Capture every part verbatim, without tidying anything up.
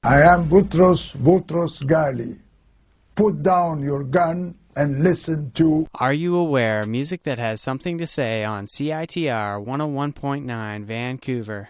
I am Boutros Boutros Ghali. Put down your gun and listen to Are You Aware? Music that has something to say on C I T R one oh one point nine Vancouver.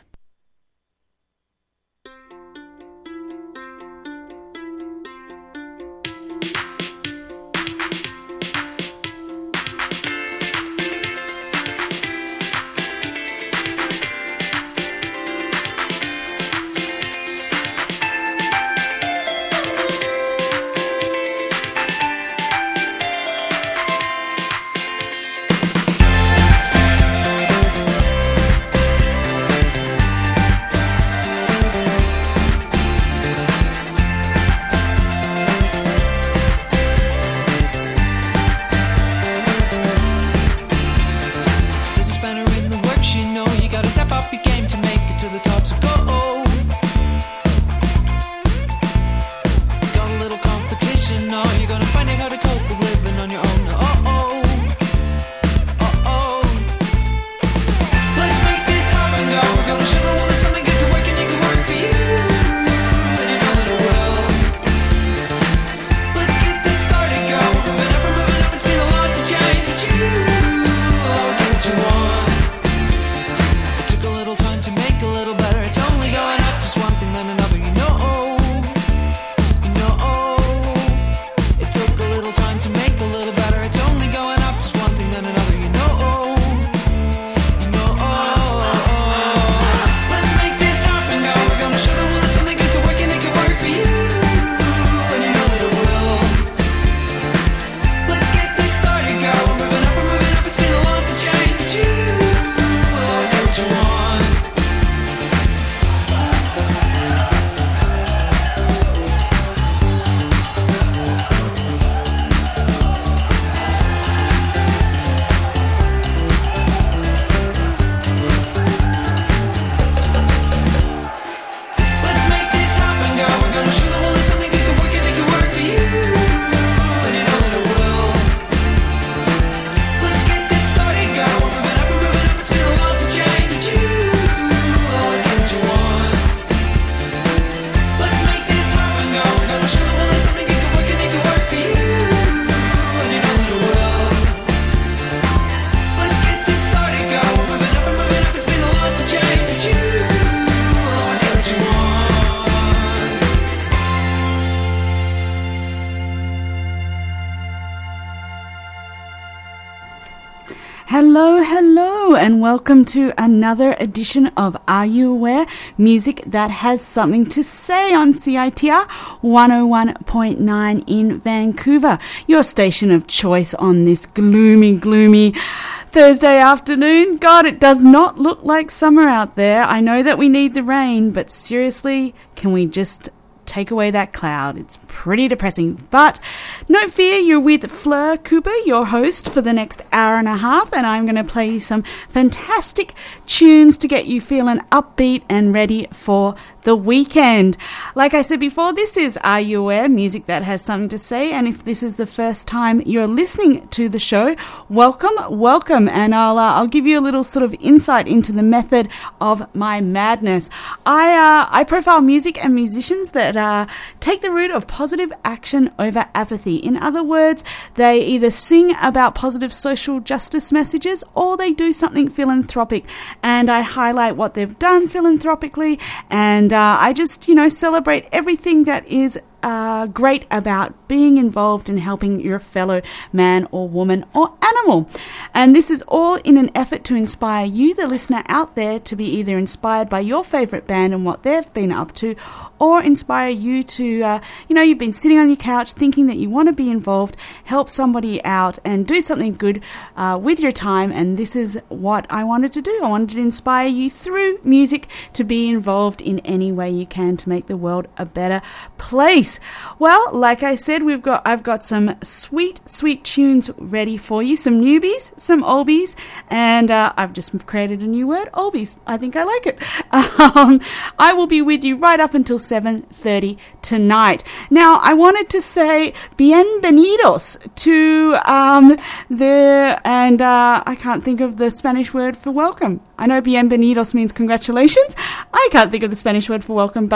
Hello, hello, and welcome to another edition of Are You Aware? Music that has something to say on C I T R one oh one point nine in Vancouver, your station of choice on this gloomy, gloomy Thursday afternoon. God, it does not look like summer out there. I know that we need the rain, but seriously, can we just take away that cloud? It's pretty depressing, but no fear, you're with Fleur Cooper, your host for the next hour and a half, and I'm going to play you some fantastic tunes to get you feeling upbeat and ready for the weekend. Like I said before, this is Are You Aware? Music that has something to say, and if this is the first time you're listening to the show, welcome, welcome, and I'll uh, I'll give you a little sort of insight into the method of my madness. I uh, I profile music and musicians that uh, take the route of positive action over apathy. In other words, they either sing about positive social justice messages or they do something philanthropic, and I highlight what they've done philanthropically, and uh, I just, you know, celebrate everything that is Uh, great about being involved in helping your fellow man or woman or animal. And this is all in an effort to inspire you, the listener out there, to be either inspired by your favourite band and what they've been up to, or inspire you to, uh, you know, you've been sitting on your couch thinking that you want to be involved, help somebody out and do something good uh, with your time, and this is what I wanted to do. I wanted to inspire you through music to be involved in any way you can to make the world a better place. Well, like I said, we've got I've got some sweet, sweet tunes ready for you. Some newbies, some oldies, and uh, I've just created a new word, oldies. I think I like it. Um, I will be with you right up until seven thirty tonight. Now, I wanted to say bienvenidos to um, the, and uh, I can't think of the Spanish word for welcome. I know bienvenidos means congratulations. I can't think of the Spanish word for welcome, but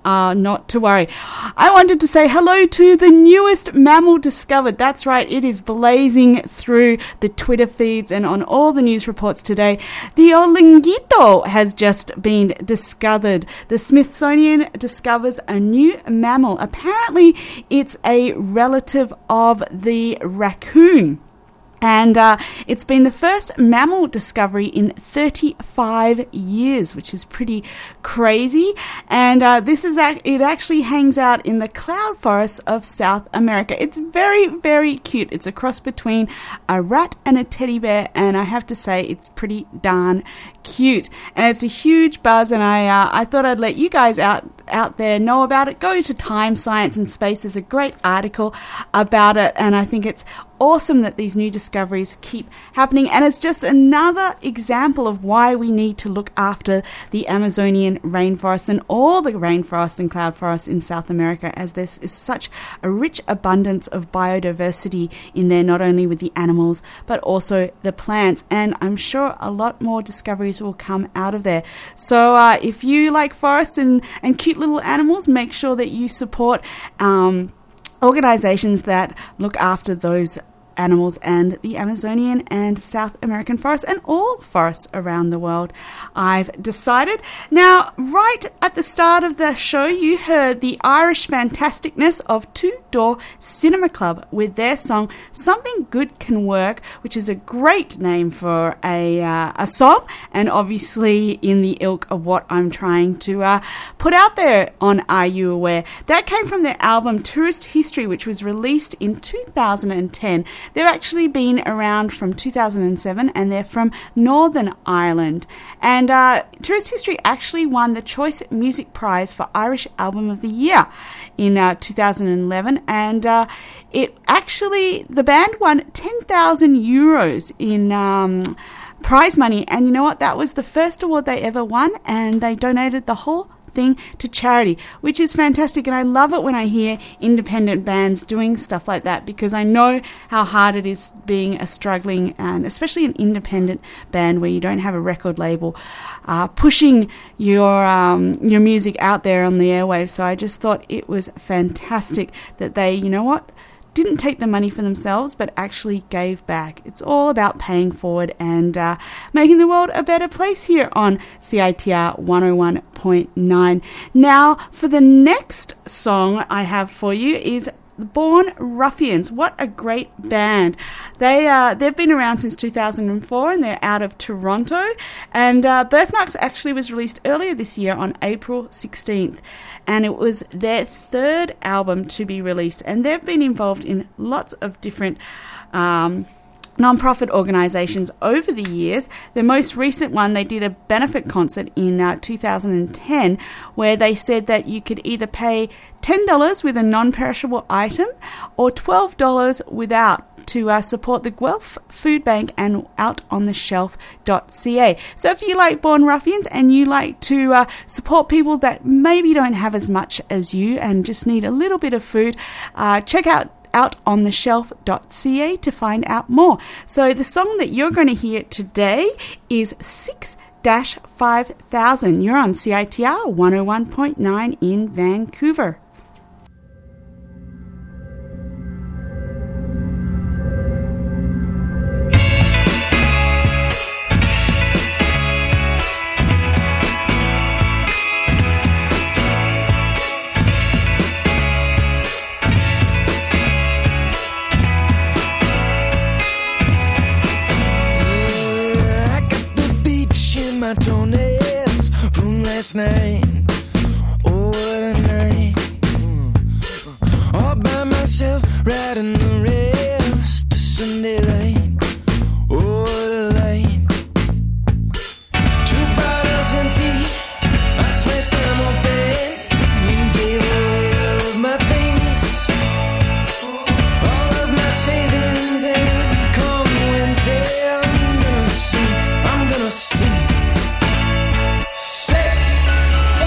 uh, not to worry. I wanted to say hello to the newest mammal discovered. That's right, it is blazing through the Twitter feeds and on all the news reports today. The Olinguito has just been discovered. The Smithsonian discovers a new mammal. Apparently, it's a relative of the raccoon. And uh, it's been the first mammal discovery in thirty-five years, which is pretty crazy. And uh, this is ac- it actually hangs out in the cloud forests of South America. It's very, very cute. It's a cross between a rat and a teddy bear, and I have to say it's pretty darn cute. And it's a huge buzz, and I uh, I thought I'd let you guys out out there know about it. Go to Time, Science and Space. There's a great article about it, and I think it's awesome that these new discoveries keep happening, and it's just another example of why we need to look after the Amazonian rainforest and all the rainforests and cloud forests in South America, as there is such a rich abundance of biodiversity in there, not only with the animals but also the plants, and I'm sure a lot more discoveries will come out of there. So uh, if you like forests and, and cute little animals, make sure that you support um, organizations that look after those animals and the Amazonian and South American forests and all forests around the world, I've decided. Now, right at the start of the show, you heard the Irish fantasticness of Two Door Cinema Club with their song Something Good Can Work, which is a great name for a uh, a song, and obviously in the ilk of what I'm trying to uh, put out there on Are You Aware? That came from their album Tourist History, which was released in two thousand ten. They've actually been around from two thousand seven, and they're from Northern Ireland. And uh, Tourist History actually won the Choice Music Prize for Irish Album of the Year in uh, two thousand eleven, and uh, it actually, the band won ten thousand euros in um, prize money, and you know what? That was the first award they ever won, and they donated the whole thing to charity, which is fantastic. And I love it when I hear independent bands doing stuff like that, because I know how hard it is being a struggling, and especially an independent band where you don't have a record label uh, pushing your um, your music out there on the airwaves. So I just thought it was fantastic that they, you know what, didn't take the money for themselves, but actually gave back. It's all about paying forward and uh, making the world a better place here on C I T R one oh one point nine. Now, for the next song I have for you is Born Ruffians. What a great band. They, uh, they've been around since two thousand four, and they're out of Toronto. And uh, Birthmarks actually was released earlier this year on April sixteenth. And it was their third album to be released. And they've been involved in lots of different um, non-profit organisations over the years. The most recent one, they did a benefit concert in uh, two thousand ten, where they said that you could either pay ten dollars with a non-perishable item or twelve dollars without, to uh, support the Guelph Food Bank and out on the shelf dot c a. So if you like Born Ruffians and you like to uh, support people that maybe don't have as much as you and just need a little bit of food, uh, check out out on the shelf dot c a to find out more. So the song that you're going to hear today is six dash five thousand. You're on C I T R one oh one point nine in Vancouver. My toenails from last night. Oh, what a night. Mm. All by myself, riding the rails to Sunday light. Oh, what a light. Two bottles empty, I smashed them open and gave away all of my things, all of my savings. And come Wednesday, I'm gonna sing, I'm gonna sing.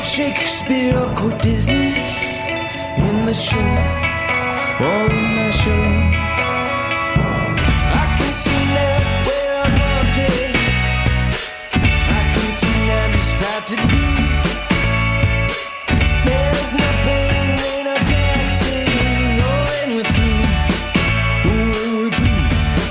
quote Shakespeare or quote Disney in the show, or in my show. I can see now where I wanted. I can see now just how to do. There's no pain, rain or taxes. Oh, and we're through. Oh, and we're through.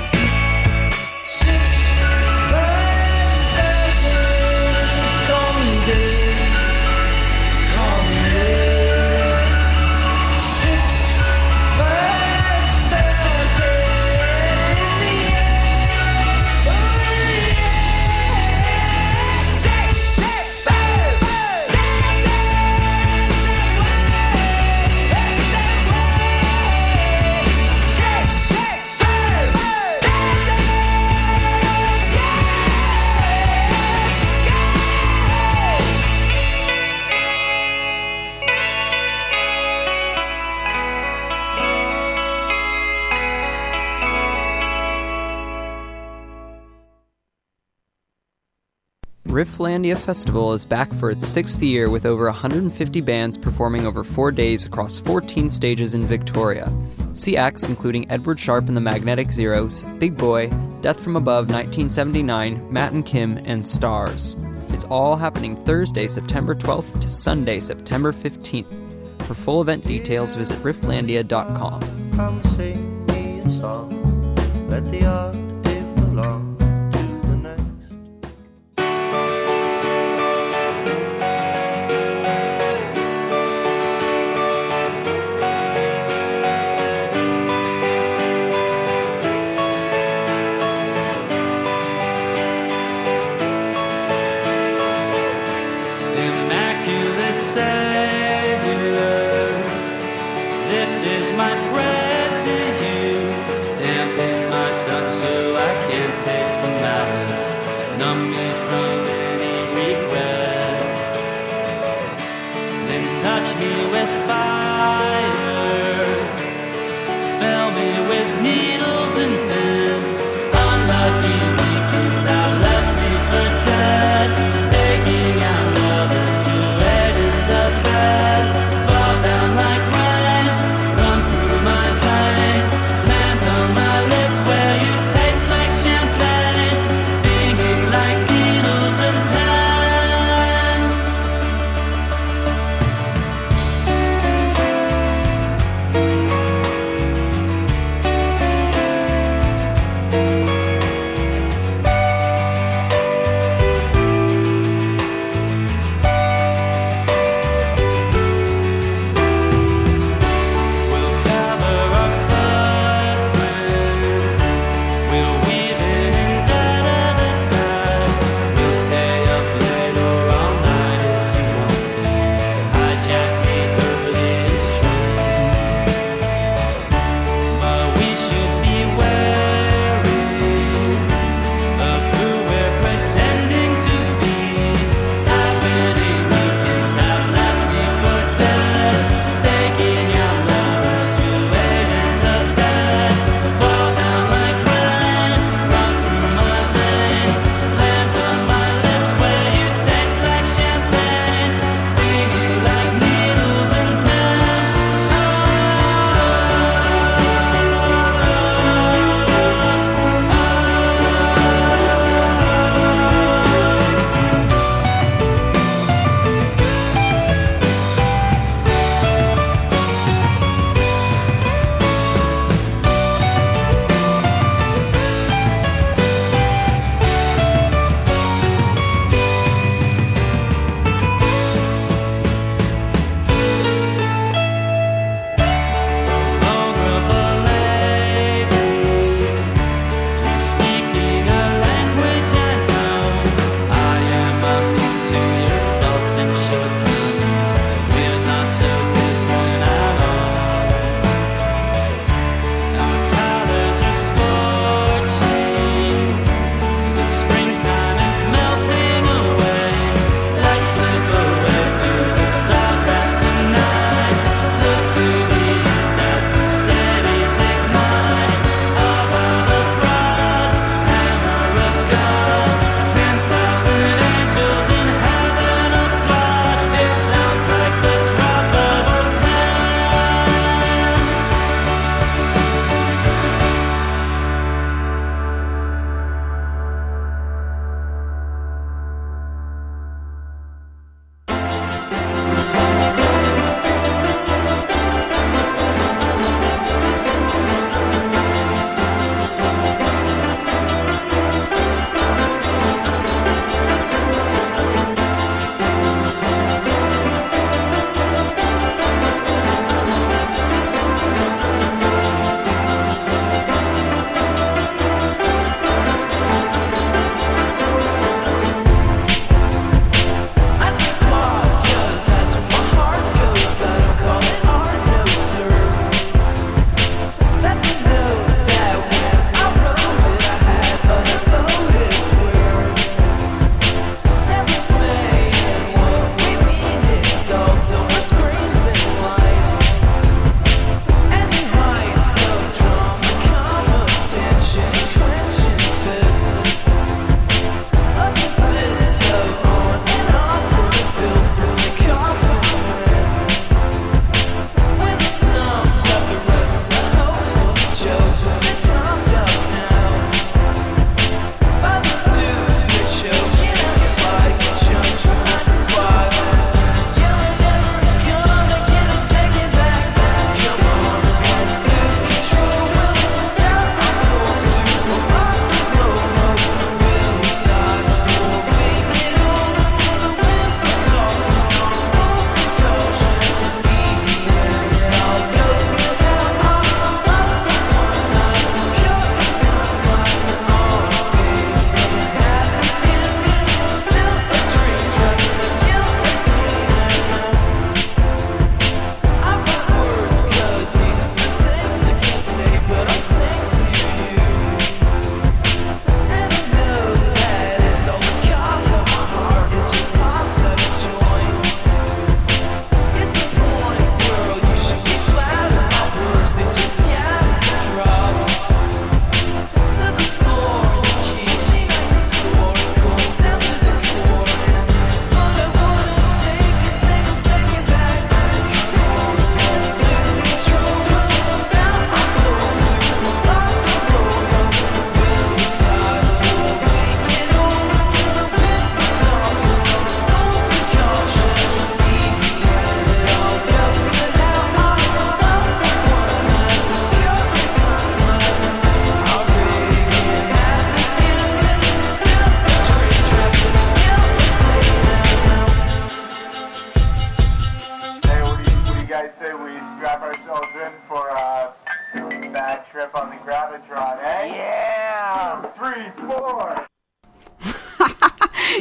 Six, five thousand. Call me dead. Call me dead. Six, five thousand in the air. Oh, in the air. Six, six, five thousand. That's that way. Six, six, five thousand. Sky, sky. Rifflandia Festival is back for its sixth year with over one hundred fifty bands performing over four days across fourteen stages in Victoria. See acts including Edward Sharpe and the Magnetic Zeros, Big Boy, Death from Above nineteen seventy-nine, Matt and Kim, and Stars. It's all happening Thursday, September twelfth to Sunday, September fifteenth. For full event details, visit rifflandia dot com. Come sing me a song. Let the octave belong to the next. Immaculate Savior, this is my prayer to you. Dampen my tongue so I can't taste the malice. Numb me from any regret. Then touch me with fire. Fill me with needles and pins. Unlucky deacons have left me for dead. Staking out lovers to head in the bed. Fall down like rain, run through my veins. Land on my lips where you taste like champagne. Stinging like needles and pens.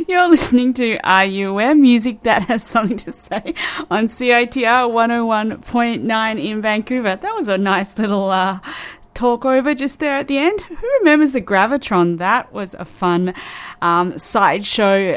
You're listening to Are You Aware? Music that has something to say on C I T R one oh one point nine in Vancouver. That was a nice little uh, talk over just there at the end. Who remembers the Gravitron? That was a fun um, sideshow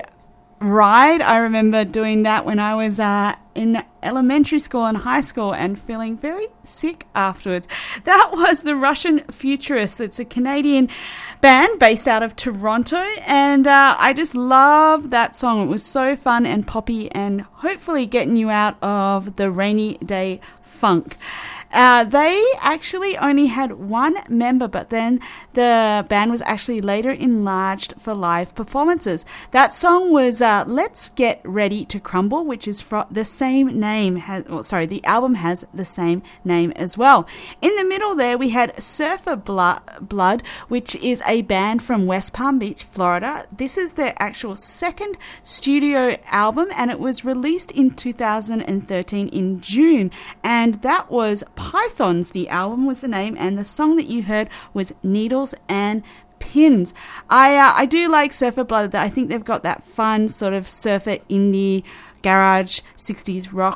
ride. I remember doing that when I was uh, in elementary school and high school and feeling very sick afterwards. That was the Russian Futurists. It's a Canadian band based out of Toronto, and uh, I just love that song. It was so fun and poppy and hopefully getting you out of the rainy day funk. Uh, they actually only had one member, but then the band was actually later enlarged for live performances. That song was uh, Let's Get Ready to Crumble, which is from the same name. Has, well, sorry, the album has the same name as well. In the middle there, we had Surfer Blood, which is a band from West Palm Beach, Florida. This is their actual second studio album, and it was released in two thousand thirteen in June, and that was Pythons. The album was the name, and the song that you heard was Needles and Pins. I uh, I do like Surfer Blood. I think they've got that fun sort of surfer indie garage sixties rock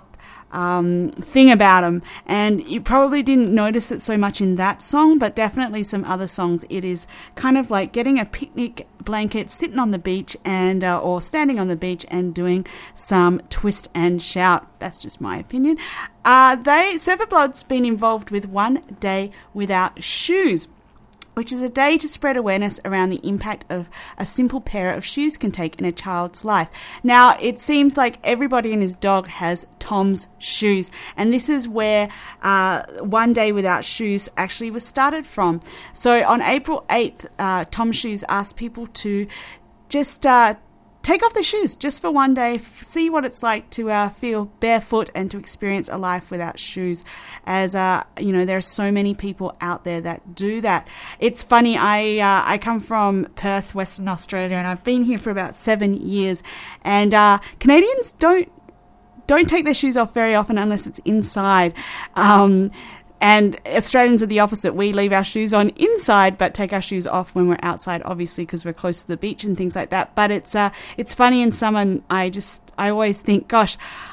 um, thing about them, and you probably didn't notice it so much in that song, but definitely some other songs. It is kind of like getting a picnic blanket, sitting on the beach, and uh, or standing on the beach and doing some twist and shout. That's just my opinion. Uh, they Surfer Blood's been involved with One Day Without Shoes, which is a day to spread awareness around the impact of a simple pair of shoes can take in a child's life. Now, it seems like everybody and his dog has Tom's shoes, and this is where uh, One Day Without Shoes actually was started from. So on April eighth, uh, Tom's Shoes asked people to just uh, take off their shoes just for one day, f- see what it's like to uh, feel barefoot and to experience a life without shoes. As uh, you know, there are so many people out there that do that. It's funny, I uh, I come from Perth, Western Australia, and I've been here for about seven years, and uh, Canadians don't don't take their shoes off very often unless it's inside. Um, And Australians are the opposite. We leave our shoes on inside, but take our shoes off when we're outside, obviously, because we're close to the beach and things like that. But it's uh, it's funny in summer. And I just I always think, gosh,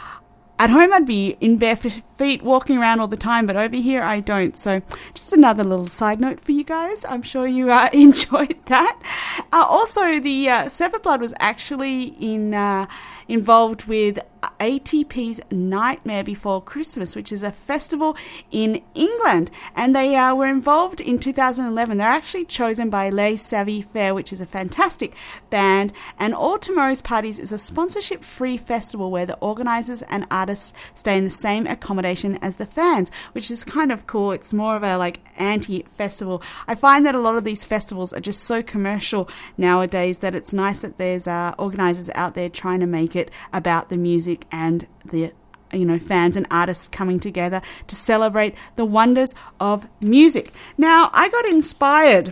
at home I'd be in bare feet walking around all the time, but over here I don't. So just another little side note for you guys. I'm sure you uh, enjoyed that. Uh, also, the uh, Surfer Blood was actually in uh, involved with A T P's Nightmare Before Christmas, which is a festival in England, and they uh, were involved in two thousand eleven. They're actually chosen by Les Savvy Fair, which is a fantastic band, and All Tomorrow's Parties is a sponsorship-free festival where the organisers and artists stay in the same accommodation as the fans, which is kind of cool. It's more of a like anti-festival. I find that a lot of these festivals are just so commercial nowadays that it's nice that there's uh, organisers out there trying to make it about the music and the you know fans and artists coming together to celebrate the wonders of music. Now, I got inspired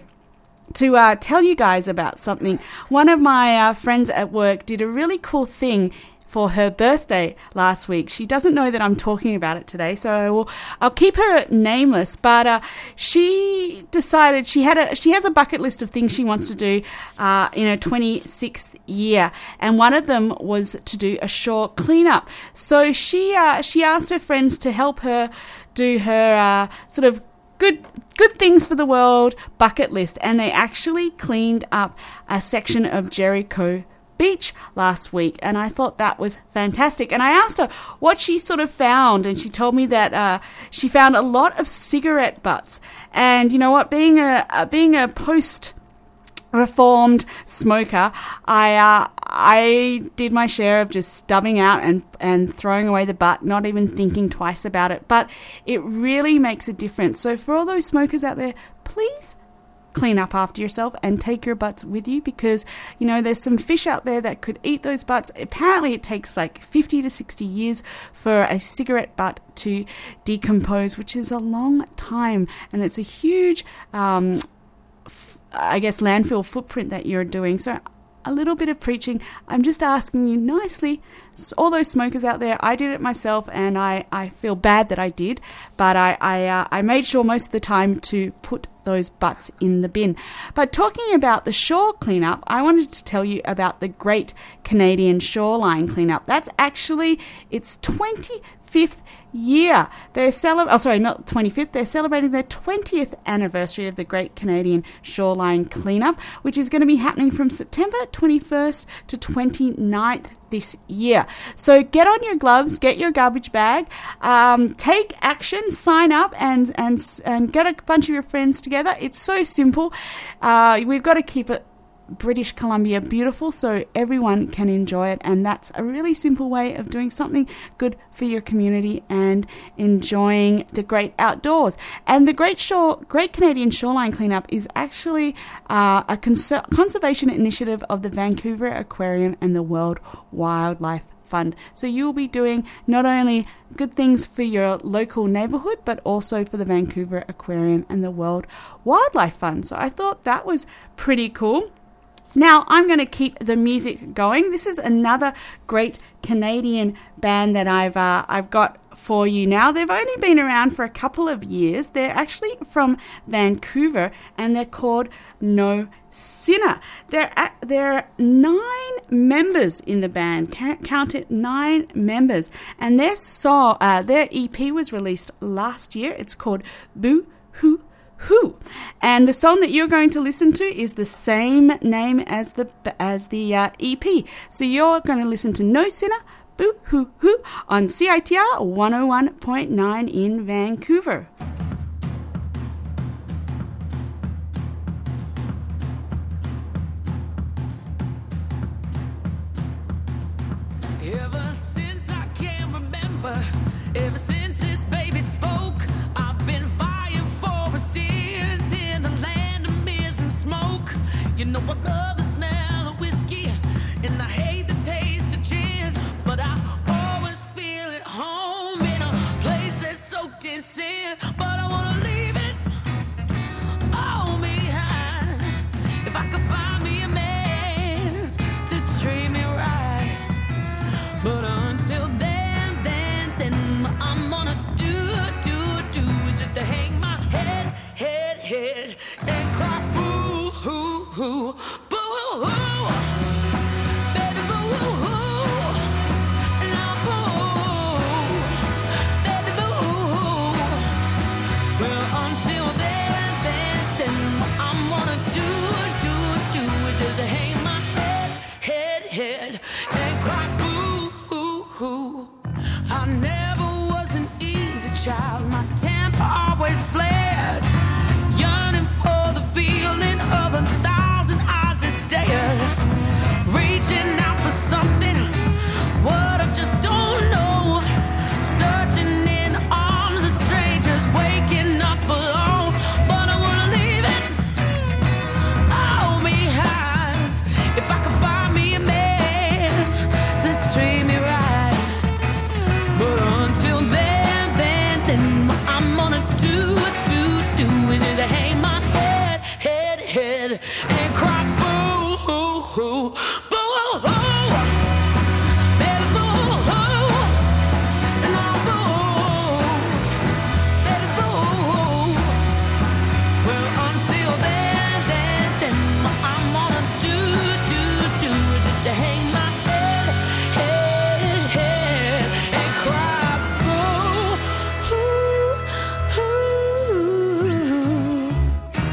to uh, tell you guys about something. One of my uh, friends at work did a really cool thing for her birthday last week. She doesn't know that I'm talking about it today, so I will, I'll keep her nameless. But uh, she decided she had a she has a bucket list of things she wants to do uh, in her twenty-sixth year, and one of them was to do a shore cleanup. So she uh, she asked her friends to help her do her uh, sort of good good things for the world bucket list, and they actually cleaned up a section of Jericho Beach last week, and I thought that was fantastic. And I asked her what she sort of found, and she told me that uh, she found a lot of cigarette butts. And you know what, being a uh, being a post reformed smoker, I uh, I did my share of just stubbing out and and throwing away the butt, not even thinking twice about it. But it really makes a difference. So for all those smokers out there, please clean up after yourself and take your butts with you, because you know there's some fish out there that could eat those butts. Apparently it takes like fifty to sixty years for a cigarette butt to decompose, which is a long time, and it's a huge um, f- I guess landfill footprint that you're doing. So a little bit of preaching. I'm just asking you nicely, all those smokers out there, I did it myself, and I, I feel bad that I did, but I I, uh, I made sure most of the time to put those butts in the bin. But talking about the shore cleanup, I wanted to tell you about the Great Canadian Shoreline Cleanup. That's actually its twenty-fifth year. They're cele- oh, sorry, not twenty-fifth. They're celebrating their twentieth anniversary of the Great Canadian Shoreline Cleanup, which is going to be happening from September twenty-first to twenty-ninth this year. So get on your gloves, get your garbage bag, um, take action, sign up, and and and get a bunch of your friends together. It's so simple. Uh, we've got to keep it British Columbia beautiful so everyone can enjoy it, and that's a really simple way of doing something good for your community and enjoying the great outdoors. And the Great Shore, Great Canadian Shoreline Cleanup is actually uh, a cons- conservation initiative of the Vancouver Aquarium and the World Wildlife Fund. So you'll be doing not only good things for your local neighbourhood, but also for the Vancouver Aquarium and the World Wildlife Fund. So I thought that was pretty cool. Now, I'm going to keep the music going. This is another great Canadian band that I've uh, I've got for you now. They've only been around for a couple of years. They're actually from Vancouver, and they're called No Sinner. There are, there are nine members in the band. Can't count it, nine members. And their song, uh, their E P was released last year. It's called Boo Hoo Who. And the song that you're going to listen to is the same name as the as the uh, E P. So you're going to listen to No Sinner, Boo Hoo Hoo on C I T R one oh one point nine in Vancouver. Ever since I can remember, ever since this baby spoke, I've been vying for a stint in the land of mist and smoke. You know I love the smell of whiskey and I hate the taste of gin, but I always feel at home in a place that's soaked in sin. But I wanna leave it all behind. If I could find me a man to treat me right, but until then, then, then I'm gonna do, do, do is just to hang my head, head, head and cry boo hoo hoo, boo hoo hoo, baby boo hoo hoo, now boo, baby boo hoo. Well, until then, then, then I'm gonna do, do, do is just to hang my head, head, head and cry boo hoo hoo. I never was an easy child. My temper always flared, yearning for the feeling of a thousand eyes that stared, reaching out for something, what I just don't know, searching in the arms of strangers, waking up alone. But I wanna leave it all behind. If I could find me a man to treat me right, but until then, then, then I'm gonna do, do, do is just to hang my head, head, head and cry boo hoo hoo, boo hoo hoo, baby boo hoo, and I boo, baby boo hoo. Well, until then, then, then I'm gonna do, do, do just to hang my head, head, head and cry boo hoo hoo.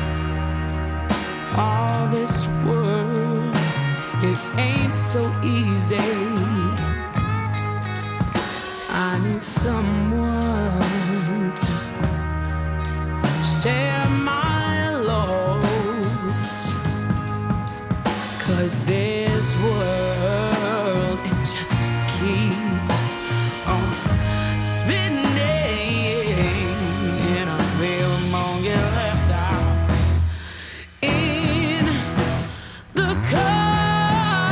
All this world, it ain't so easy. I need someone to share my loads, 'cause this world, it just keeps on spinning, and I feel I'm gonna get left out in the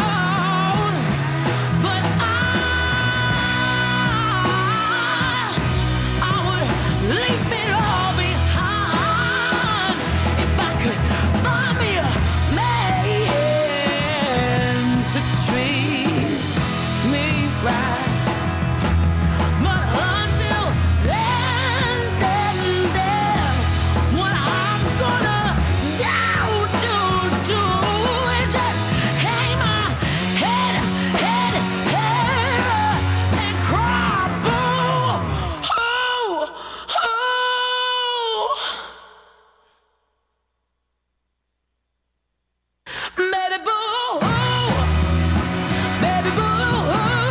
cold. But I baby boo,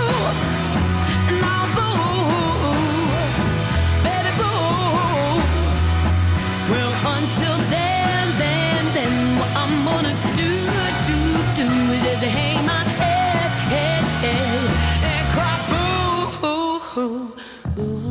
now boo, baby boo. Well, until then, then, then, what I'm gonna do, do, do is just hang my head, head, head, and cry boo, boo, boo.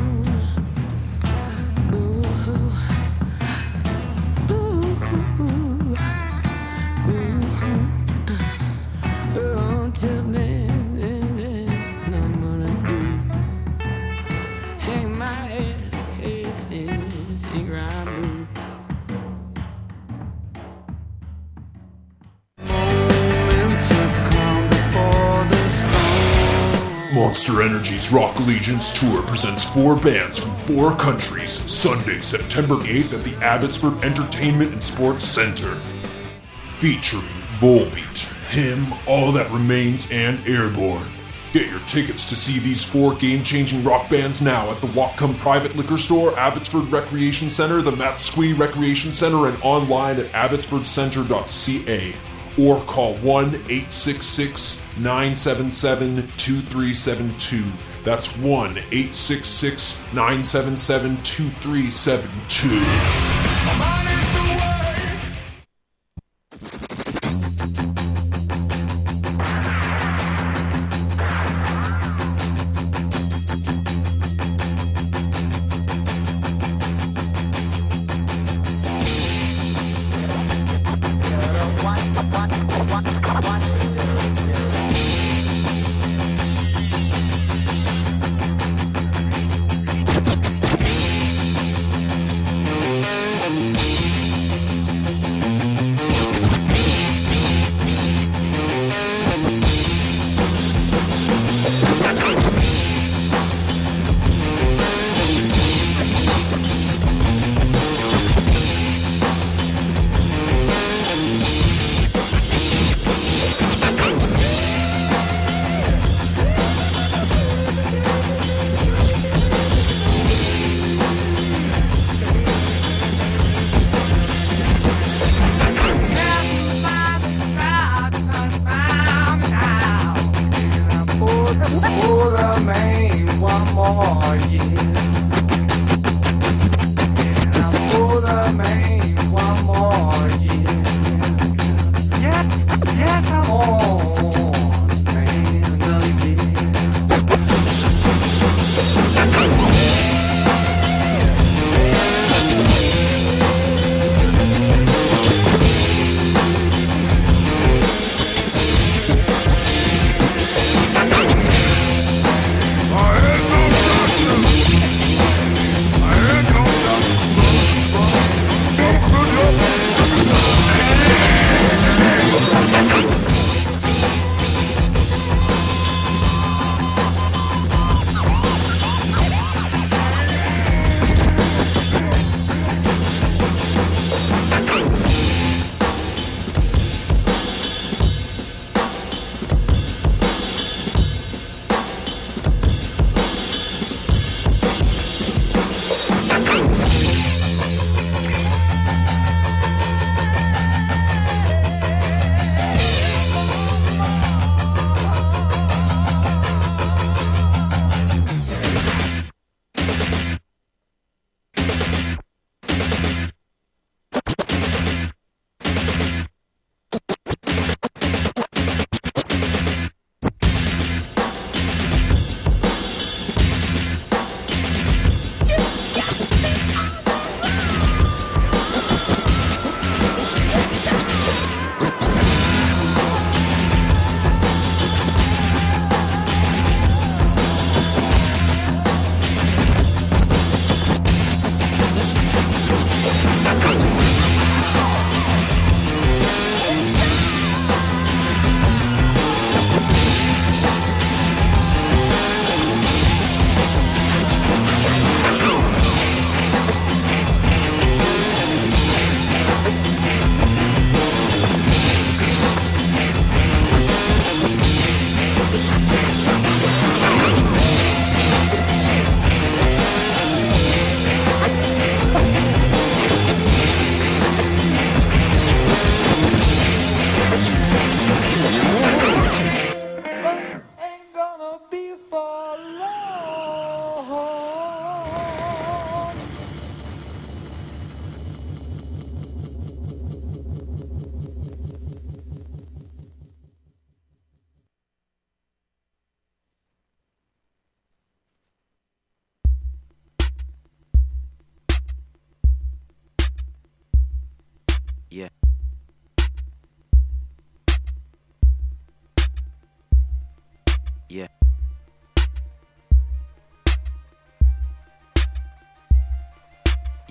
Monster Energy's Rock Allegiance Tour presents four bands from four countries, Sunday, September eighth at the Abbotsford Entertainment and Sports Centre. Featuring Volbeat, Him, All That Remains, and Airborne. Get your tickets to see these four game-changing rock bands now at the Whatcom Private Liquor Store, Abbotsford Recreation Centre, the Matt Squee Recreation Centre, and online at abbotsford centre dot c a. Or call one eight six six, nine seven seven, two three seven two. That's one eight six six, nine seven seven, two three seven two.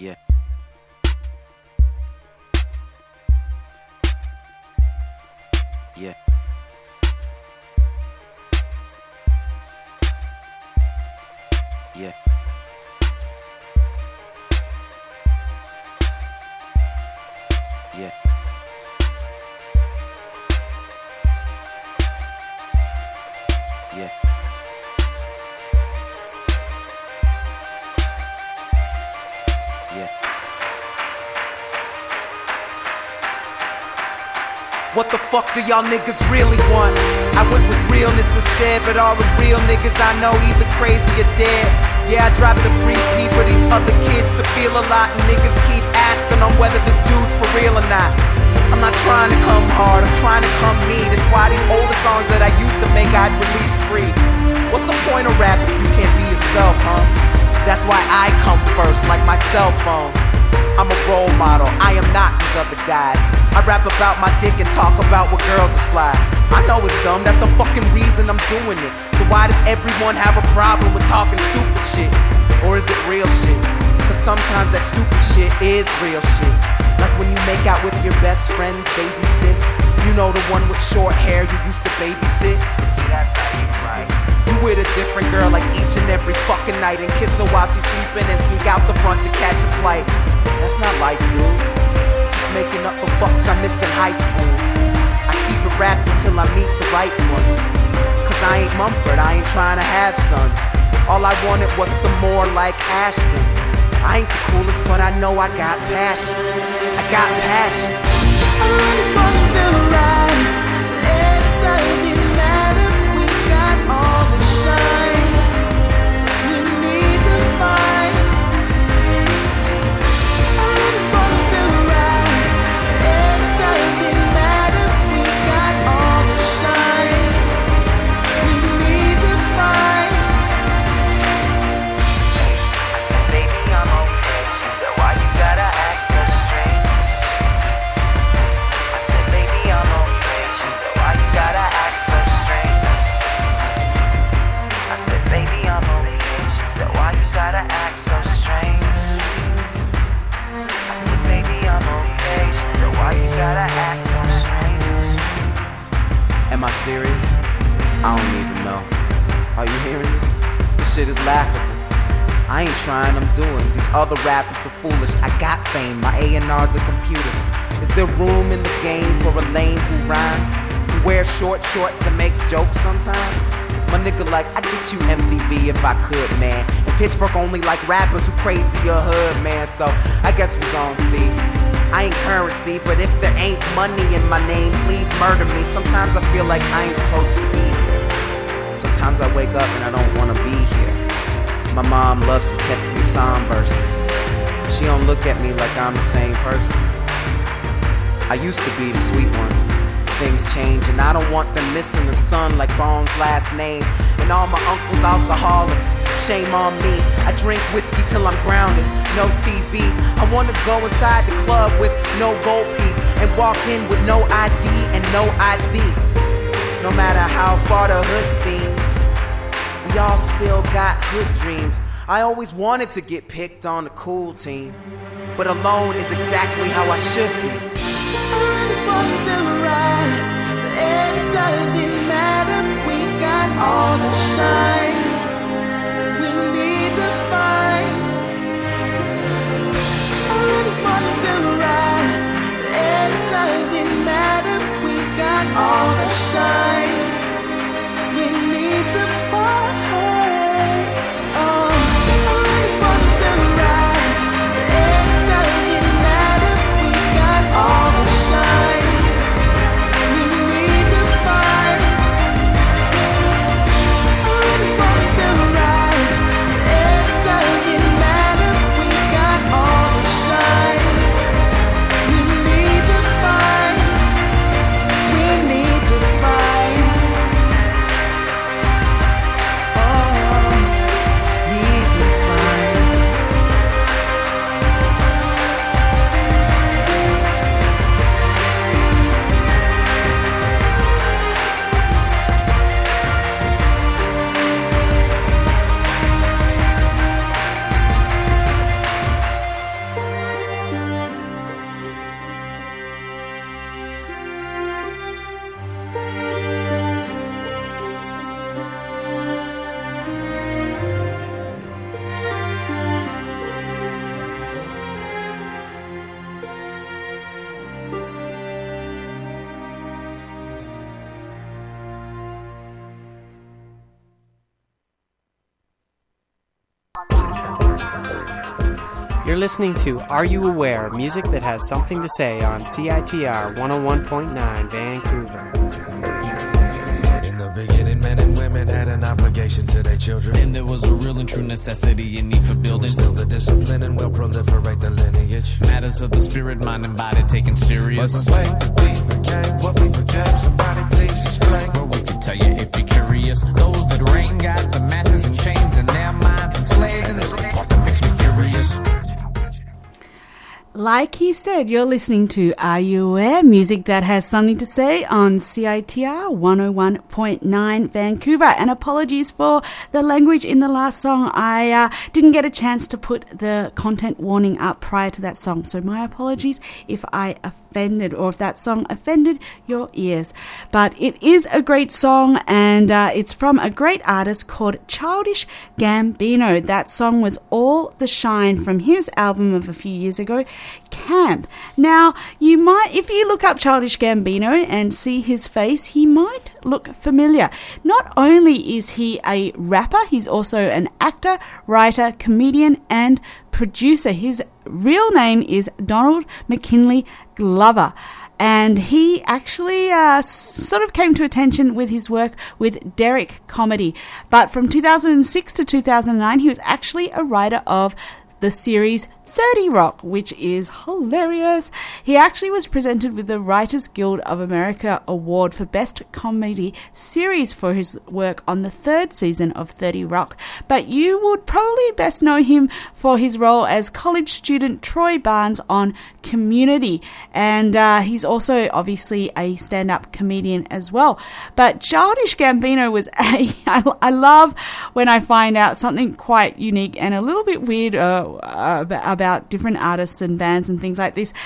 Yeah. Yeah. Yeah. Yeah. Yeah. Yeah. What the fuck do y'all niggas really want? I went with realness instead, but all the real niggas I know either crazy or dead. Yeah, I dropped the free P for these other kids to feel a lot, and niggas keep asking on whether this dude's for real or not. I'm not trying to come hard, I'm trying to come me. That's why these older songs that I used to make I'd release free. What's the point of rap if you can't be yourself, huh? That's why I come first, like my cell phone. I'm a role model, I am not these other guys. I rap about my dick and talk about what girls is fly. I know it's dumb, that's the fucking reason I'm doing it. So why does everyone have a problem with talking stupid shit? Or is it real shit? Cause sometimes that stupid shit is real shit. Like when you make out with your best friend's baby sis. You know, the one with short hair you used to babysit. See, that's not even right. You with a different girl like each and every fucking night, and kiss her while she's sleeping and sneak out the front to catch a flight. That's not life, dude. Just making up for fucks I missed in high school. I keep it rapping till I meet the right one. Cause I ain't Mumford, I ain't trying to have sons. All I wanted was some more like Ashton. I ain't the coolest, but I know I got passion. I got passion. I really want to ride, but it doesn't matter. We got all the shine we need to find. I really want to ride, but it doesn't matter. We got all the shine we need to find. Baby, I'm okay, so why you gotta act so strange? I said, baby, I'm okay, so why you gotta act so strange? I said, baby, I'm okay, so why you gotta act so strange? I said, baby, I'm okay, so why you gotta act so strange? Am I serious? I don't even know. Are you hearing this? This shit is laughable. I ain't trying, I'm doing. These other rappers are foolish. I got fame, my A and R's a computer. Is there room in the game for a lame who rhymes? Who wears short shorts and makes jokes sometimes? My nigga like, I'd get you M T V if I could, man. And Pittsburgh only like rappers who crazy or hood, man. So I guess we gon' see. I ain't currency, but if there ain't money in my name, please murder me. Sometimes I feel like I ain't supposed to be here. Sometimes I wake up and I don't wanna be here. My mom loves to text me psalm verses. She don't look at me like I'm the same person. I used to be the sweet one. Things change and I don't want them missing the sun like Bones' last name. And all my uncles alcoholics, shame on me. I drink whiskey till I'm grounded, no T V. I wanna go inside the club with no gold piece and walk in with no I D and no I D. No matter how far the hood seems, we all still got hood dreams. I always wanted to get picked on the cool team, but alone is exactly how I should be. I really want to ride, but it doesn't matter. We got all the shine we need to find. I really want to ride, but it doesn't matter. We got all the shine we need to find. All the shine we need to find. You're listening to Are You Aware? Music that has something to say on C I T R one oh one point nine Vancouver. In the beginning, men and women had an obligation to their children. And there was a real and true necessity and need for building. Still the discipline and will proliferate the lineage. Matters of the spirit, mind, and body taken serious. But the way that we became what we became, somebody please explain. Well, we can tell you if you're curious. Those that reign got the masses in chains and their minds enslaved. And it's the part that makes me furious. Like he said, you're listening to Are You Aware? Music that has something to say on C I T R one oh one point nine Vancouver. And apologies for the language in the last song. I uh, didn't get a chance to put the content warning up prior to that song. So my apologies if I offended or if that song offended your ears. But it is a great song, and uh, it's from a great artist called Childish Gambino. That song was All the Shine from his album of a few years ago, Camp. Now, you might, if you look up Childish Gambino and see his face, he might look familiar. Not only is he a rapper, he's also an actor, writer, comedian, and producer. His real name is Donald McKinley Glover. And he actually uh, sort of came to attention with his work with Derek Comedy. But from two thousand six to two thousand nine, he was actually a writer of the series thirty Rock, which is hilarious. He actually was presented with the Writers Guild of America Award for Best Comedy Series for his work on the third season of thirty Rock. But you would probably best know him for his role as college student Troy Barnes on Community. And uh, he's also obviously a stand-up comedian as well. But Childish Gambino was a... I, I love when I find out something quite unique and a little bit weird uh, about about different artists and bands and things like this.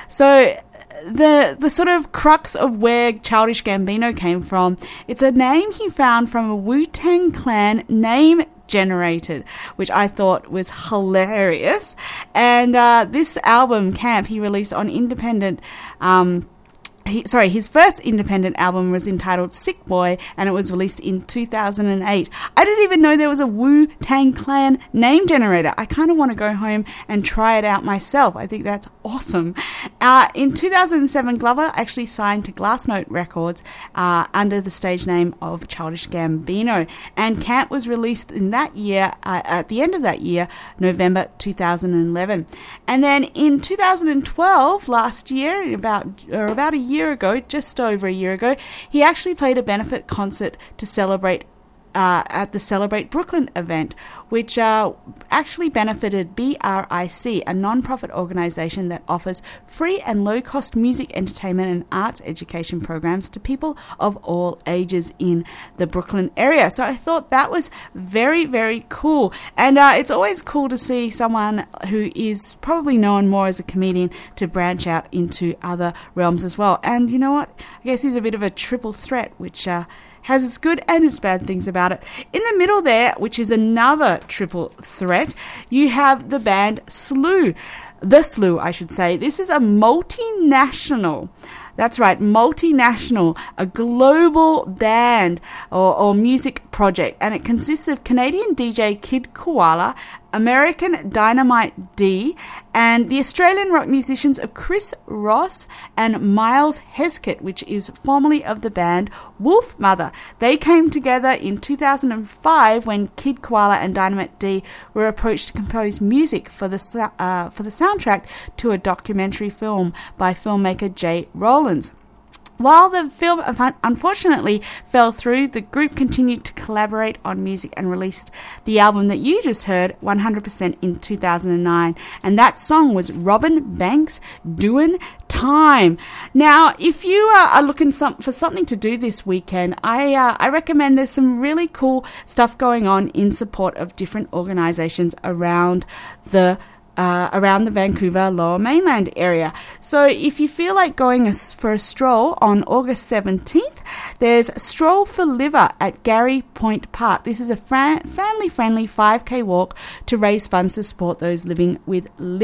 So the the sort of crux of where Childish Gambino came from, it's a name he found from a Wu-Tang Clan name generated, which I thought was hilarious. And uh, this album, Camp, he released on independent um He, sorry, his first independent album was entitled Sick Boy, and it was released in two thousand eight. I didn't even know there was a Wu-Tang Clan name generator. I kind of want to go home and try it out myself. I think that's awesome. Uh, in two thousand seven, Glover actually signed to Glassnote Records uh, under the stage name of Childish Gambino, and Camp was released in that year, uh, at the end of that year, November two thousand eleven. And then in two thousand twelve, last year, about or about a year year ago, just over a year ago, he actually played a benefit concert to celebrate uh, at the Celebrate Brooklyn event, which uh, actually benefited B R I C, a non-profit organization that offers free and low-cost music, entertainment, and arts education programs to people of all ages in the Brooklyn area. So I thought that was very, very cool. And uh, it's always cool to see someone who is probably known more as a comedian to branch out into other realms as well. And you know what? I guess he's a bit of a triple threat, which uh, has its good and its bad things about it. In the middle there, which is another triple threat, you have the band Slew. The Slew, I should say. This is a multinational, that's right, multinational, a global band or, or music project, and it consists of Canadian D J Kid Koala, American Dynamite D, and the Australian rock musicians of Chris Ross and Miles Heskett, which is formerly of the band Wolf Mother. They came together in two thousand five when Kid Koala and Dynamite D were approached to compose music for the uh, for the soundtrack to a documentary film by filmmaker Jay Rollins. While the film unfortunately fell through, the group continued to collaborate on music and released the album that you just heard, one hundred percent, in two thousand nine. And that song was Robin Banks' Doin' Time. Now, if you uh, are looking some, for something to do this weekend, I uh, I recommend there's some really cool stuff going on in support of different organizations around the Uh, around the Vancouver Lower Mainland area. So if you feel like going a, for a stroll on August seventeenth, there's Stroll for Liver at Gary Point Park. This is a fra- family-friendly five K walk to raise funds to support those living with liver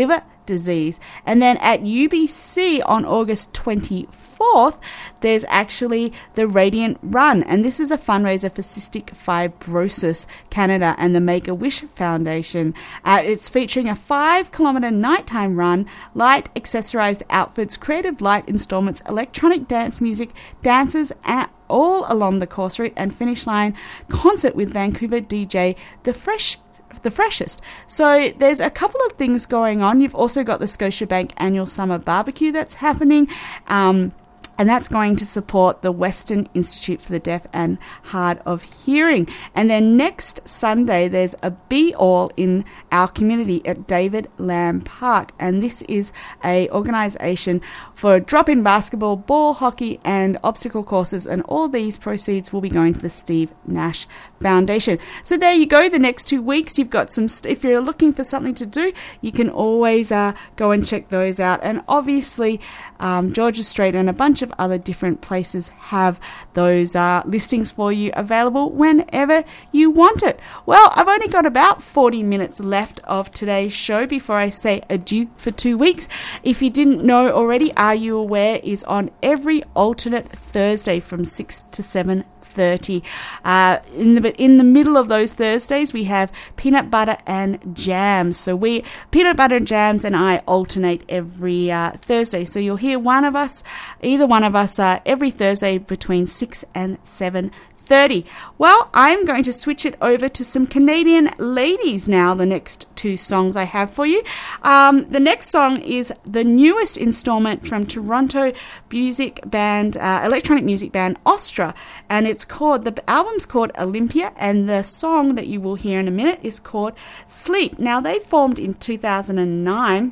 disease. And then at U B C on August twenty-fourth, there's actually the Radiant Run, and this is a fundraiser for Cystic Fibrosis Canada and the Make-A-Wish Foundation. Uh, it's featuring a five kilometre nighttime run, light accessorized outfits, creative light installments, electronic dance music, dancers at all along the course route, and finish line concert with Vancouver D J The Fresh the freshest. So there's a couple of things going on. You've also got the Scotiabank annual summer barbecue that's happening, um, and that's going to support the Western Institute for the Deaf and Hard of Hearing. And then next Sunday, there's a Be All in our community at David Lamb Park, and this is a organisation for drop-in basketball, ball hockey, and obstacle courses, and all these proceeds will be going to the Steve Nash Foundation. So there you go. The next two weeks, you've got some. St- if you're looking for something to do, you can always uh, go and check those out. And obviously, um, Georgia Street and a bunch of other different places have those uh, listings for you available whenever you want it. Well, I've only got about forty minutes left of today's show before I say adieu for two weeks. If you didn't know already, Are You Aware is on every alternate Thursday from six to seven thirty. Uh, in the in the middle of those Thursdays, we have peanut butter and jams. So we peanut butter and jams and I alternate every uh, Thursday. So you'll hear one of us, either one of us, uh, every Thursday between six and seven thirty. Well, I'm going to switch it over to some Canadian ladies now, the next two songs I have for you. Um, the next song is the newest installment from Toronto music band, uh, electronic music band Ostra, and it's called, the album's called Olympia, and the song that you will hear in a minute is called Sleep. Now, they formed in two thousand nine,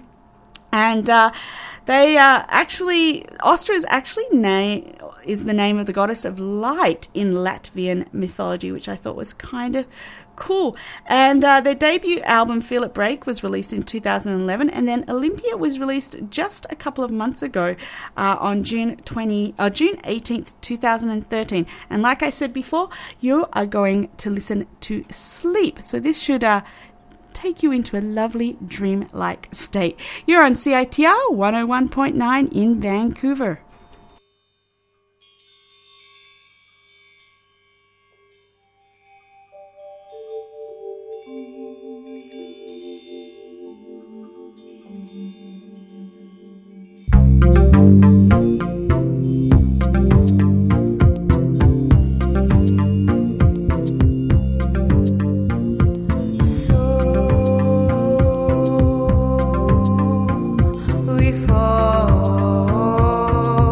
and uh, they uh, actually, Ostra is actually name is the name of the goddess of light in Latvian mythology, which I thought was kind of cool. And uh, their debut album, Feel It Break, was released in two thousand eleven, and then Olympia was released just a couple of months ago uh, on June twentieth, uh, June eighteenth, two thousand thirteen. And like I said before, you are going to listen to Sleep. So this should uh, take you into a lovely dream-like state. You're on C I T R one oh one point nine in Vancouver. We fall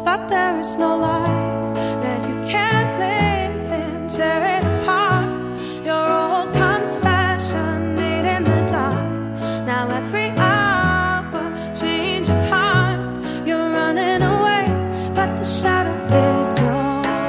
but there is no light that you can't live in. Tear it apart, your old confession made in the dark. Now every hour, change of heart. You're running away, but the shadow is yours.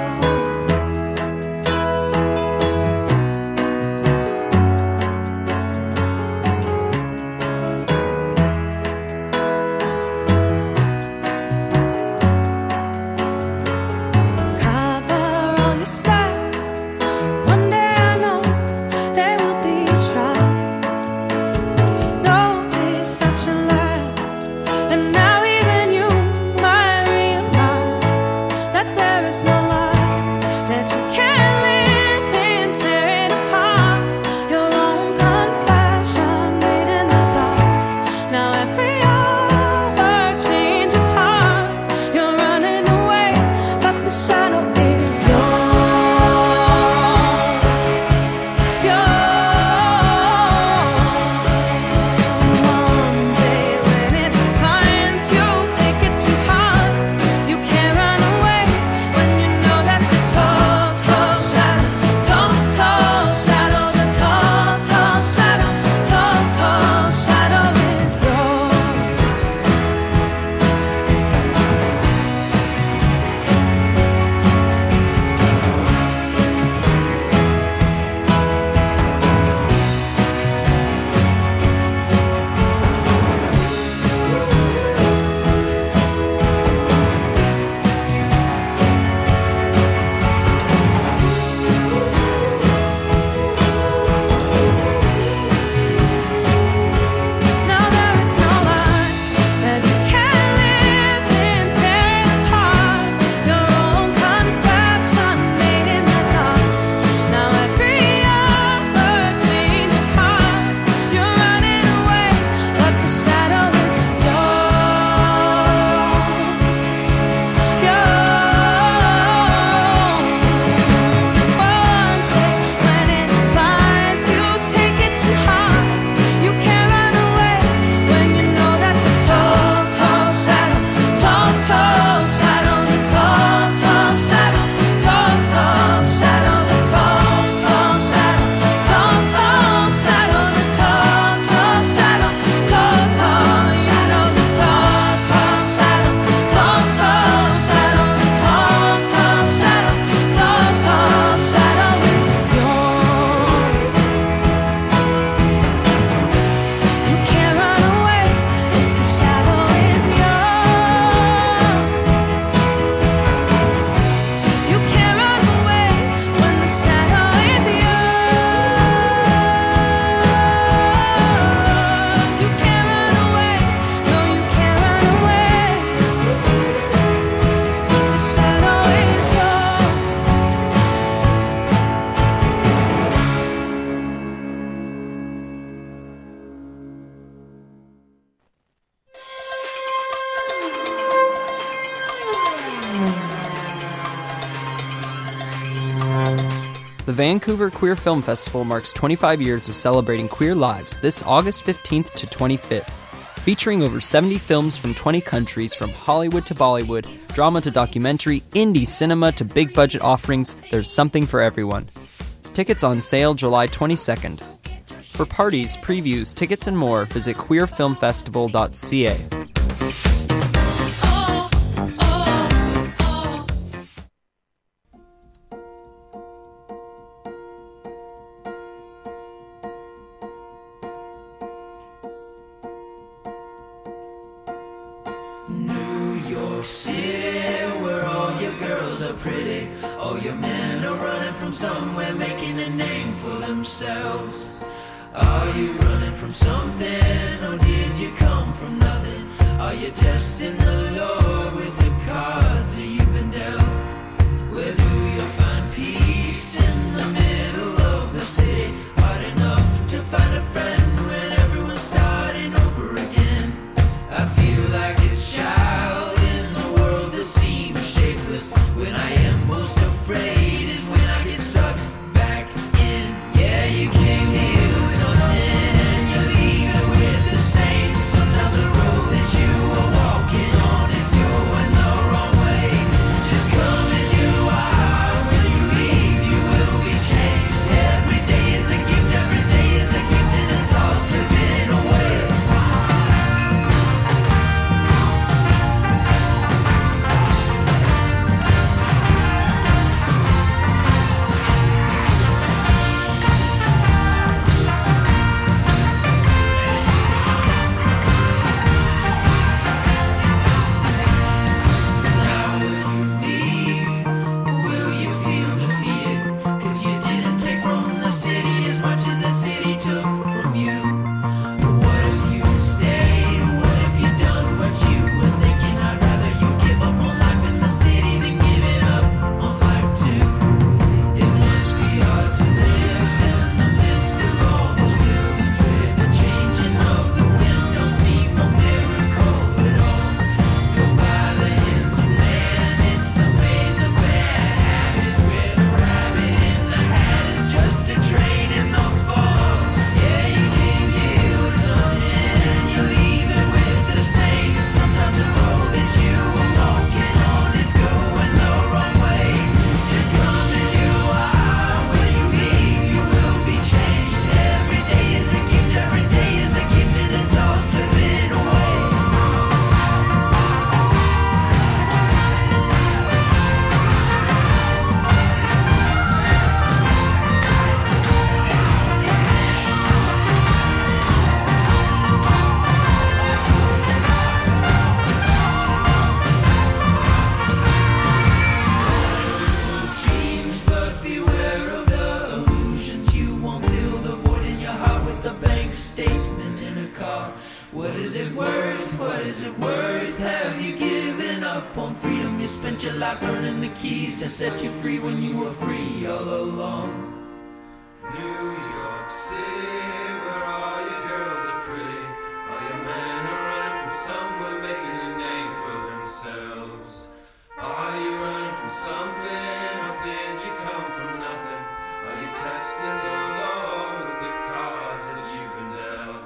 The Vancouver Queer Film Festival marks twenty-five years of celebrating queer lives this August fifteenth to twenty-fifth. Featuring over seventy films from twenty countries, from Hollywood to Bollywood, drama to documentary, indie cinema to big-budget offerings, there's something for everyone. Tickets on sale July twenty-second. For parties, previews, tickets, and more, visit queer film festival dot c a. City, where all your girls are pretty, all your men are running from somewhere, making a name for themselves. Are you running from something, or did you come from nothing? Are you testing the Lord with the cards that you've been dealt? Where do you find peace in the middle of the city? Hard enough to find a friend when everyone's starting over again. I feel like it's child shapeless. When I am most afraid is when I get sucked back in. Yeah, you came here with nothing and you leave it with the same. Sometimes the road that you are walking on is going the wrong way. is it worth? Have you given up on freedom? You spent your life earning the keys to set you free when you were free all along. New York City, where all your girls are pretty, all your men are running from somewhere, making a name for themselves. Are you running from something, or did you come from nothing? Are you testing the Lord with the cards that you've been dealt?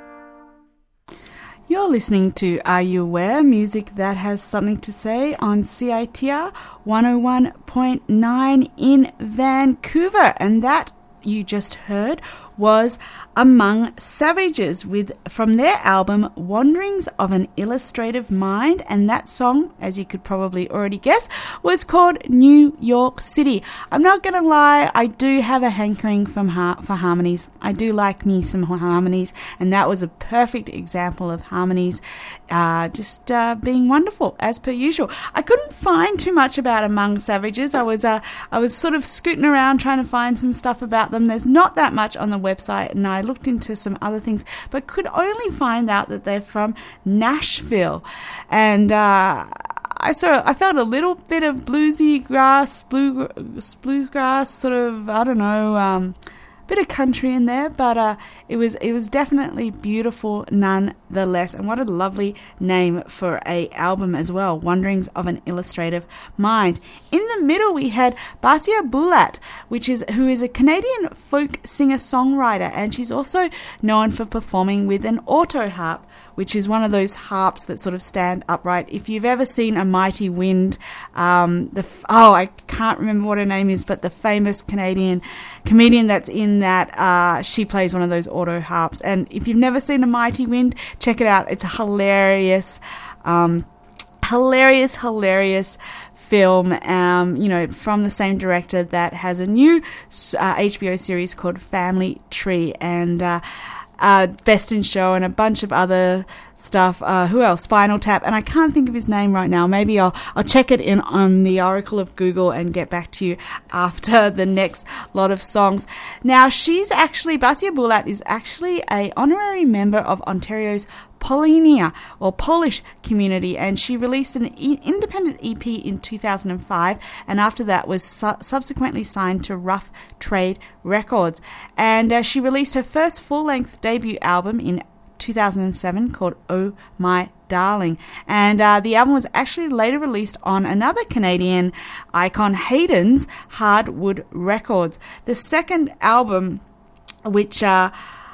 You're listening to Are You Aware? Music that has something to say on C I T R one oh one point nine in Vancouver. And that you just heard was Among Savages with from their album Wanderings of an Illustrative Mind, and that song, as you could probably already guess, was called New York City. I'm not gonna lie, I do have a hankering from har- for harmonies. I do like me some harmonies, and that was a perfect example of harmonies uh, just uh, being wonderful as per usual. I couldn't find too much about Among Savages. I was uh, I was sort of scooting around trying to find some stuff about them. There's not that much on the website, and I looked into some other things, but could only find out that they're from Nashville. And uh, I sort of I felt a little bit of bluesy grass, blue bluegrass, sort of I don't know, um, bit of country in there, but uh, it was it was definitely beautiful nonetheless. And what a lovely name for a album as well, Wanderings of an Illustrative Mind. In the middle we had Basia Bulat, which is who is a Canadian folk singer-songwriter, and she's also known for performing with an auto harp, which is one of those harps that sort of stand upright. If you've ever seen A Mighty Wind, um, the f- oh, I can't remember what her name is, but the famous Canadian comedian that's in that, uh, she plays one of those auto harps. And if you've never seen A Mighty Wind, check it out. It's a hilarious, um, hilarious, hilarious film, um, you know, from the same director that has a new uh, H B O series called Family Tree, and uh, uh, Best in Show, and a bunch of other stuff. Uh, who else? Spinal Tap, and I can't think of his name right now. Maybe I'll I'll check it in on the Oracle of Google and get back to you after the next lot of songs. Now, she's actually Basia Bulat is actually a honorary member of Ontario's Polina or Polish community, and she released an e- independent E P in two thousand five, and after that was su- subsequently signed to Rough Trade Records. And uh, she released her first full-length debut album in two thousand seven called Oh My Darling, and uh, the album was actually later released on another Canadian icon, Hayden's Hardwood Records. The second album, which uh,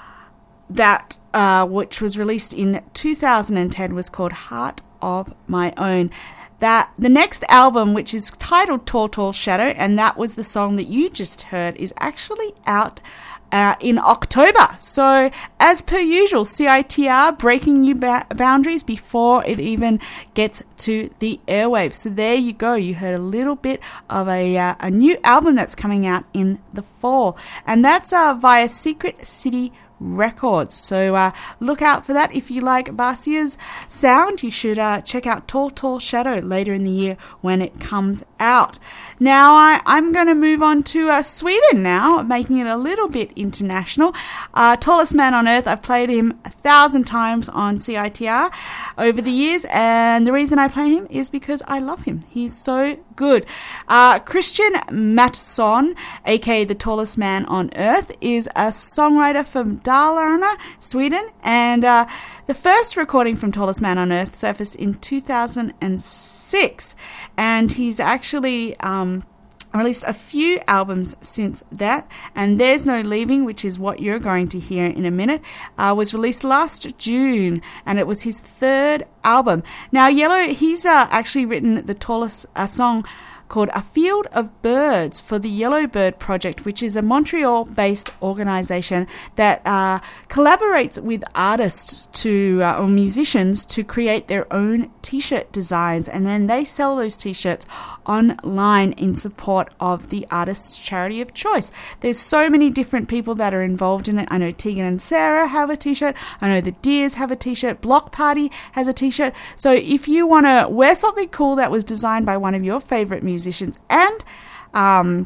that uh, which was released in two thousand ten, was called Heart of My Own. That the next album, which is titled Tall Tall Shadow, and that was the song that you just heard, is actually out Uh, in October. So, as per usual, C I T R breaking new ba- boundaries before it even gets to the airwaves. So there you go. You heard a little bit of a uh, a new album that's coming out in the fall, and that's uh, via Secret City Records. So uh, look out for that. If you like Basia's sound, you should uh, check out Tall Tall Shadow later in the year when it comes out. Now I, I'm going to move on to uh, Sweden now, making it a little bit international. Uh, Tallest Man on Earth, I've played him a thousand times on C I T R over the years, and the reason I play him is because I love him. He's so good. Uh, Christian Mattsson, aka the Tallest Man on Earth, is a songwriter from Dalarna, Sweden, and uh, the first recording from Tallest Man on Earth surfaced in two thousand six, and he's actually um, released a few albums since that, and There's No Leaving, which is what you're going to hear in a minute, uh, was released last June, and it was his third album. Now, Yellow, he's uh, actually written the tallest uh, song called A Field of Birds for the Yellow Bird Project, which is a Montreal-based organization that uh, collaborates with artists to uh, or musicians to create their own t-shirt designs, and then they sell those t-shirts online in support of the artist's charity of choice. There's so many different people that are involved in it. I know Tegan and Sarah have a t-shirt. I know the Deers have a t-shirt. Block Party has a t-shirt. So if you want to wear something cool that was designed by one of your favorite musicians and um,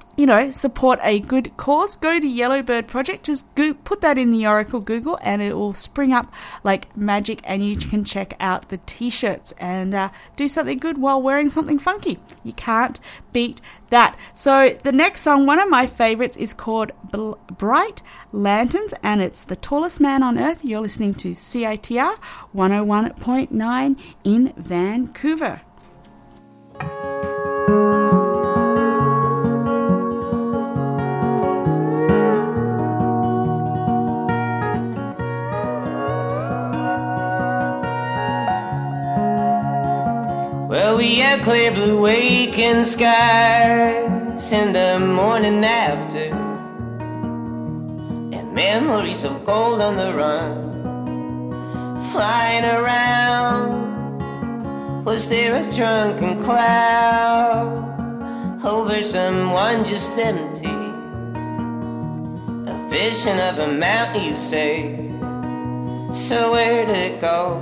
you know, support a good cause, go to Yellowbird Project. Just go, put that in the Oracle Google and it will spring up like magic, and you can check out the t-shirts and uh, do something good while wearing something funky. You can't beat that. So the next song, one of my favorites, is called Bl- Bright Lanterns, and it's The Tallest Man on Earth. You're listening to C I T R one oh one point nine in Vancouver. Well, we had clear blue waking skies in the morning after, and memories of gold on the run, flying around. Was there a drunken cloud over someone just empty? A vision of a mountain, you say. So where did it go?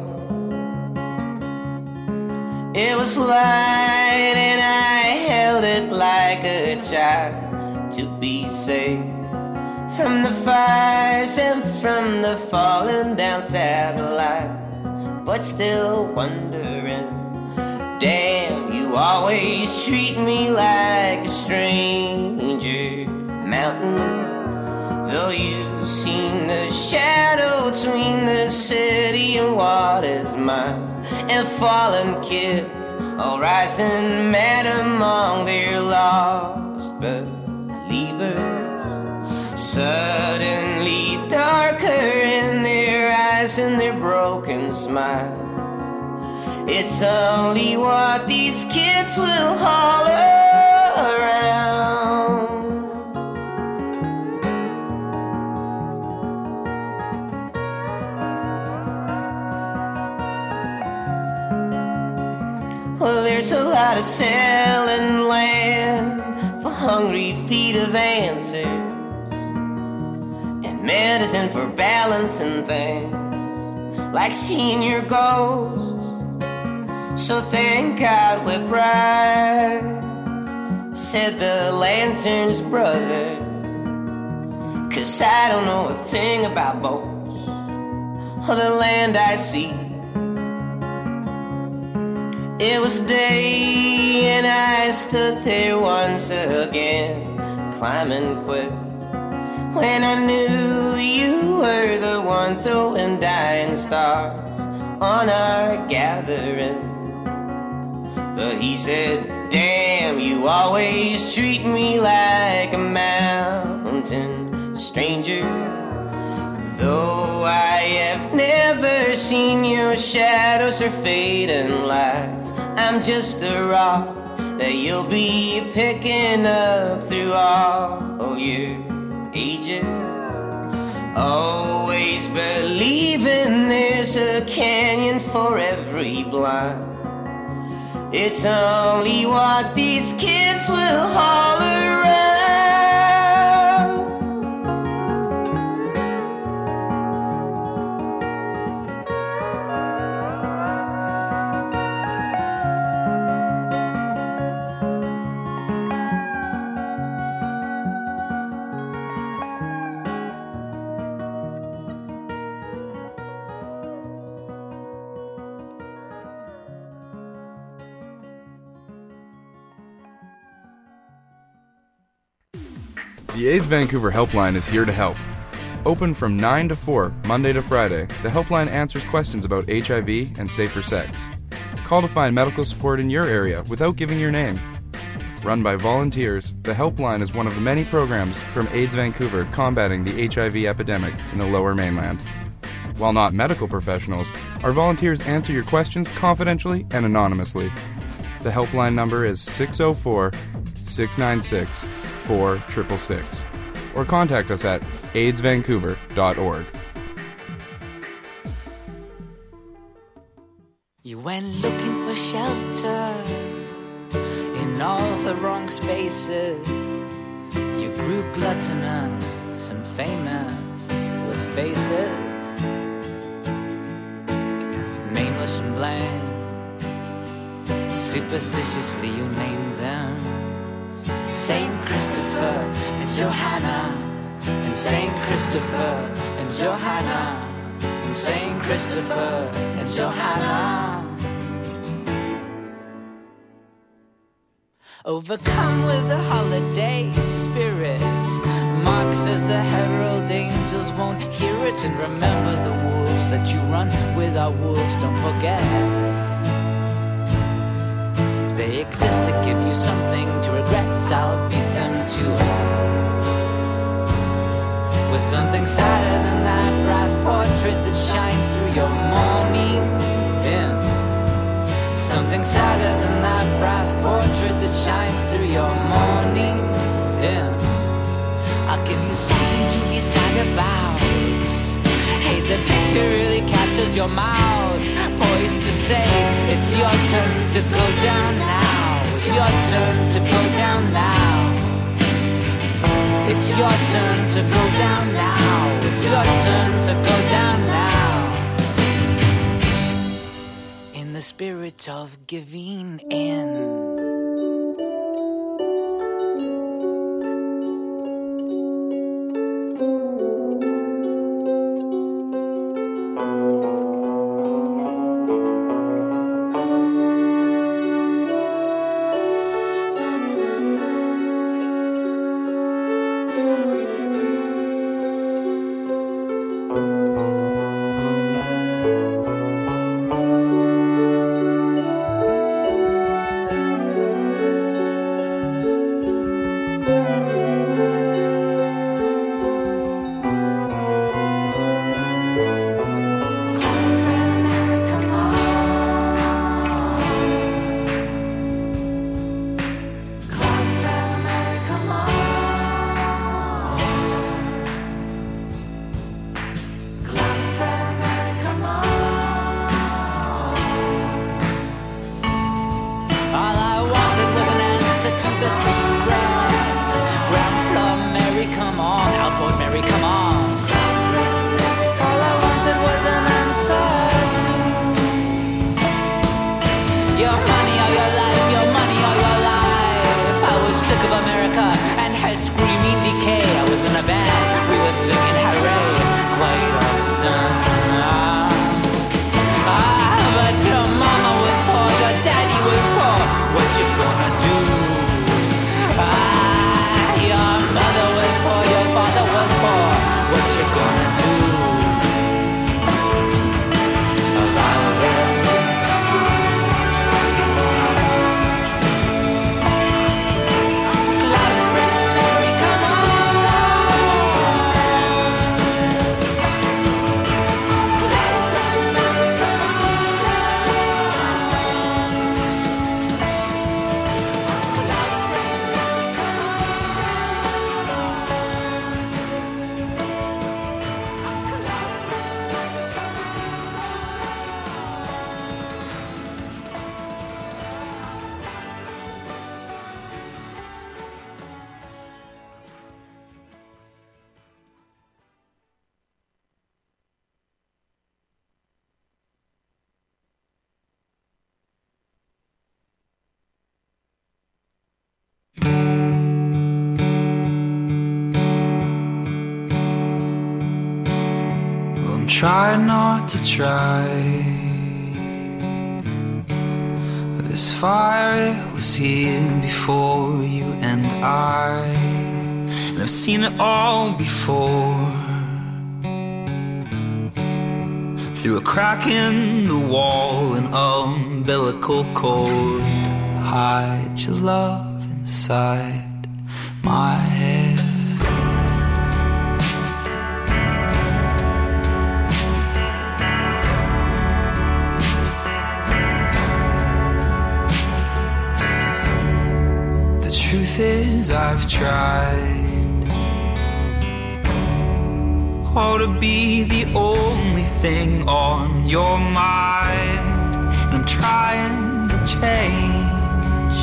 It was light and I held it like a child to be safe from the fires and from the falling down satellites, but still wondering, damn, you always treat me like a stranger. Mountain, though you've seen the shadow between the city and what is mine, and fallen kids all rising mad among their lost believers, suddenly darker in their eyes and their broken smile. It's only what these kids will holler around. Well, there's a lot of selling land for hungry feet of answers, and medicine for balancing things, like seeing your ghosts. So thank God we're bright, said the lantern's brother, 'cause I don't know a thing about boats or the land I see. It was day and I stood there once again, climbing quick, when I knew you were the one throwing dying stars on our gathering. But he said, damn, you always treat me like a mountain stranger, though I have never seen your shadows or fading lights. I'm just a rock that you'll be picking up through all your ages, always believing there's a canyon for every blind. It's only what these kids will haul around. The AIDS Vancouver Helpline is here to help. Open from nine to four, Monday to Friday, the helpline answers questions about H I V and safer sex. Call to find medical support in your area without giving your name. Run by volunteers, the helpline is one of the many programs from AIDS Vancouver combating the H I V epidemic in the Lower Mainland. While not medical professionals, our volunteers answer your questions confidentially and anonymously. The helpline number is six oh four, six nine six, four six six six, or contact us at aids vancouver dot org. You went looking for shelter in all the wrong spaces. You grew gluttonous and famous with faces nameless and blank. Superstitiously you named them Saint Christopher and Johanna, and Saint Christopher and Johanna, and Saint Christopher and Johanna. Overcome with the holiday spirit, Mark says the herald angels won't hear it. And remember the wolves that you run with are wolves, don't forget. They exist to give you something to regret. I'll beat them to it with something sadder than that brass portrait that shines through your morning dim. Something sadder than that brass portrait that shines through your morning dim. I'll give you something to be sad about. Hey, the picture really captures your mouth, poised to say, it's your turn to go down now. It's your turn to go down now. It's your turn to go down now. It's your turn to go down now. In the spirit of giving in. Try not to try. This fire, it was here before you and I, and I've seen it all before. Through a crack in the wall, an umbilical cord. Hide your love inside my head. Truth is, I've tried oh, to be the only thing on your mind, and I'm trying to change,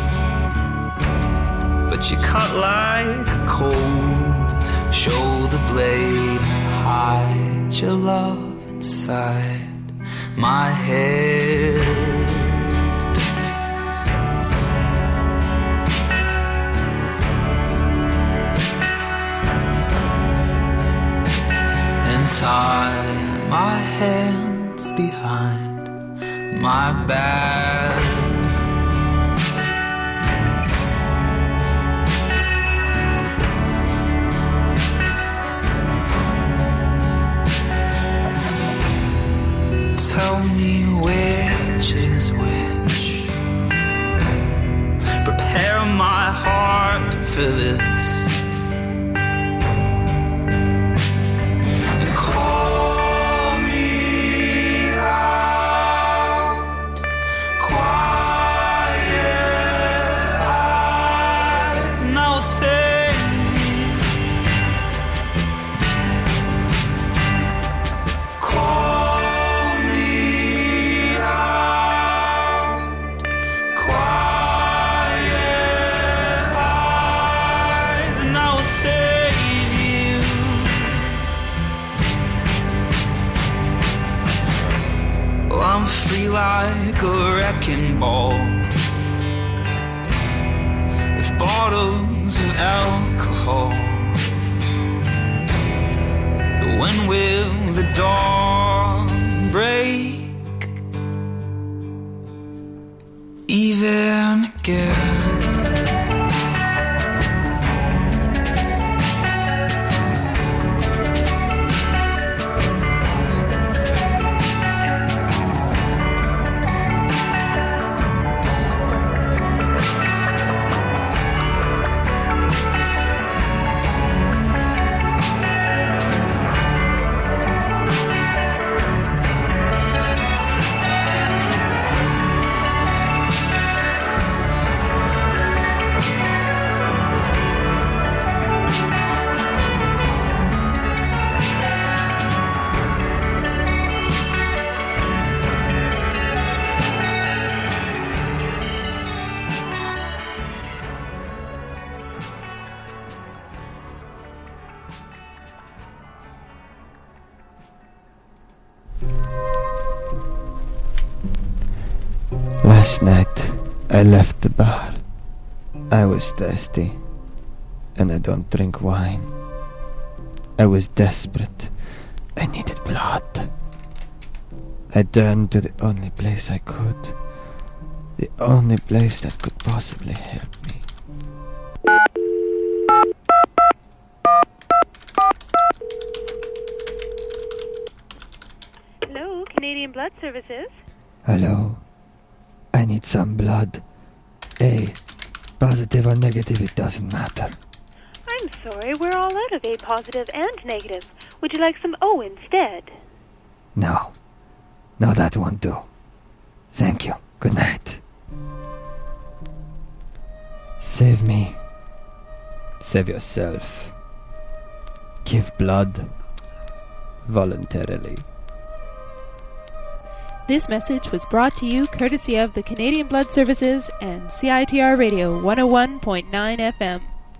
but you cut like a cold shoulder blade. Hide your love inside my head. tie my hands behind my back. Tell me which is which. Prepare my heart for this. And call me out. Quiet eyes. And I will say, I'm free like a wrecking ball, with bottles of alcohol. But when will the dawn break? Even again. Last night, I left the bar. I was thirsty, and I don't drink wine. I was desperate. I needed blood. I turned to the only place I could. The only place that could possibly help me. Hello, Canadian Blood Services. Hello. I need some blood. A. Positive or negative, it doesn't matter. I'm sorry, we're all out of A positive and negative. Would you like some O instead? No. No, that won't do. Thank you. Good night. Save me. Save yourself. Give blood. Voluntarily. This message was brought to you courtesy of the Canadian Blood Services and C I T R Radio one oh one point nine F M.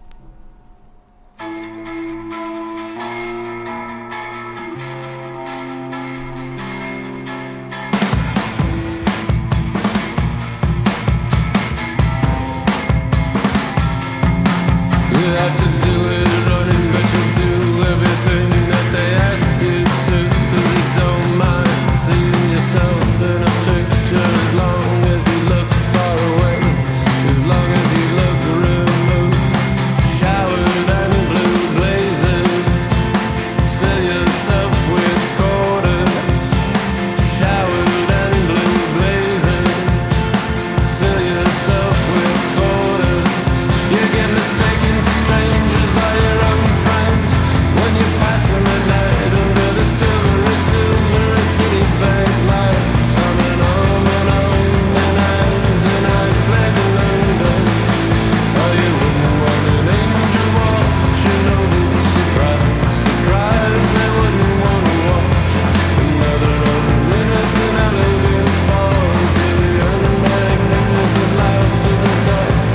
You have to do it running, but you'll do everything that they ask you to, 'cause you don't mind seeing yourself in a picture as long as you look far away, as long as you look removed. Showered and blue blazing, fill yourself with quarters. Showered and blue blazing, fill yourself with quarters. You get mistaken for strangers by your own friends when you're passing the night under the silvery, silvery Citibank lights. On and on and on and eyes and eyes blazing London. Oh, you wouldn't want an angel watching over you. Surprise, surprise, they wouldn't want to watch another of an innocent, elegant fall into the unmagnificent lives of adults.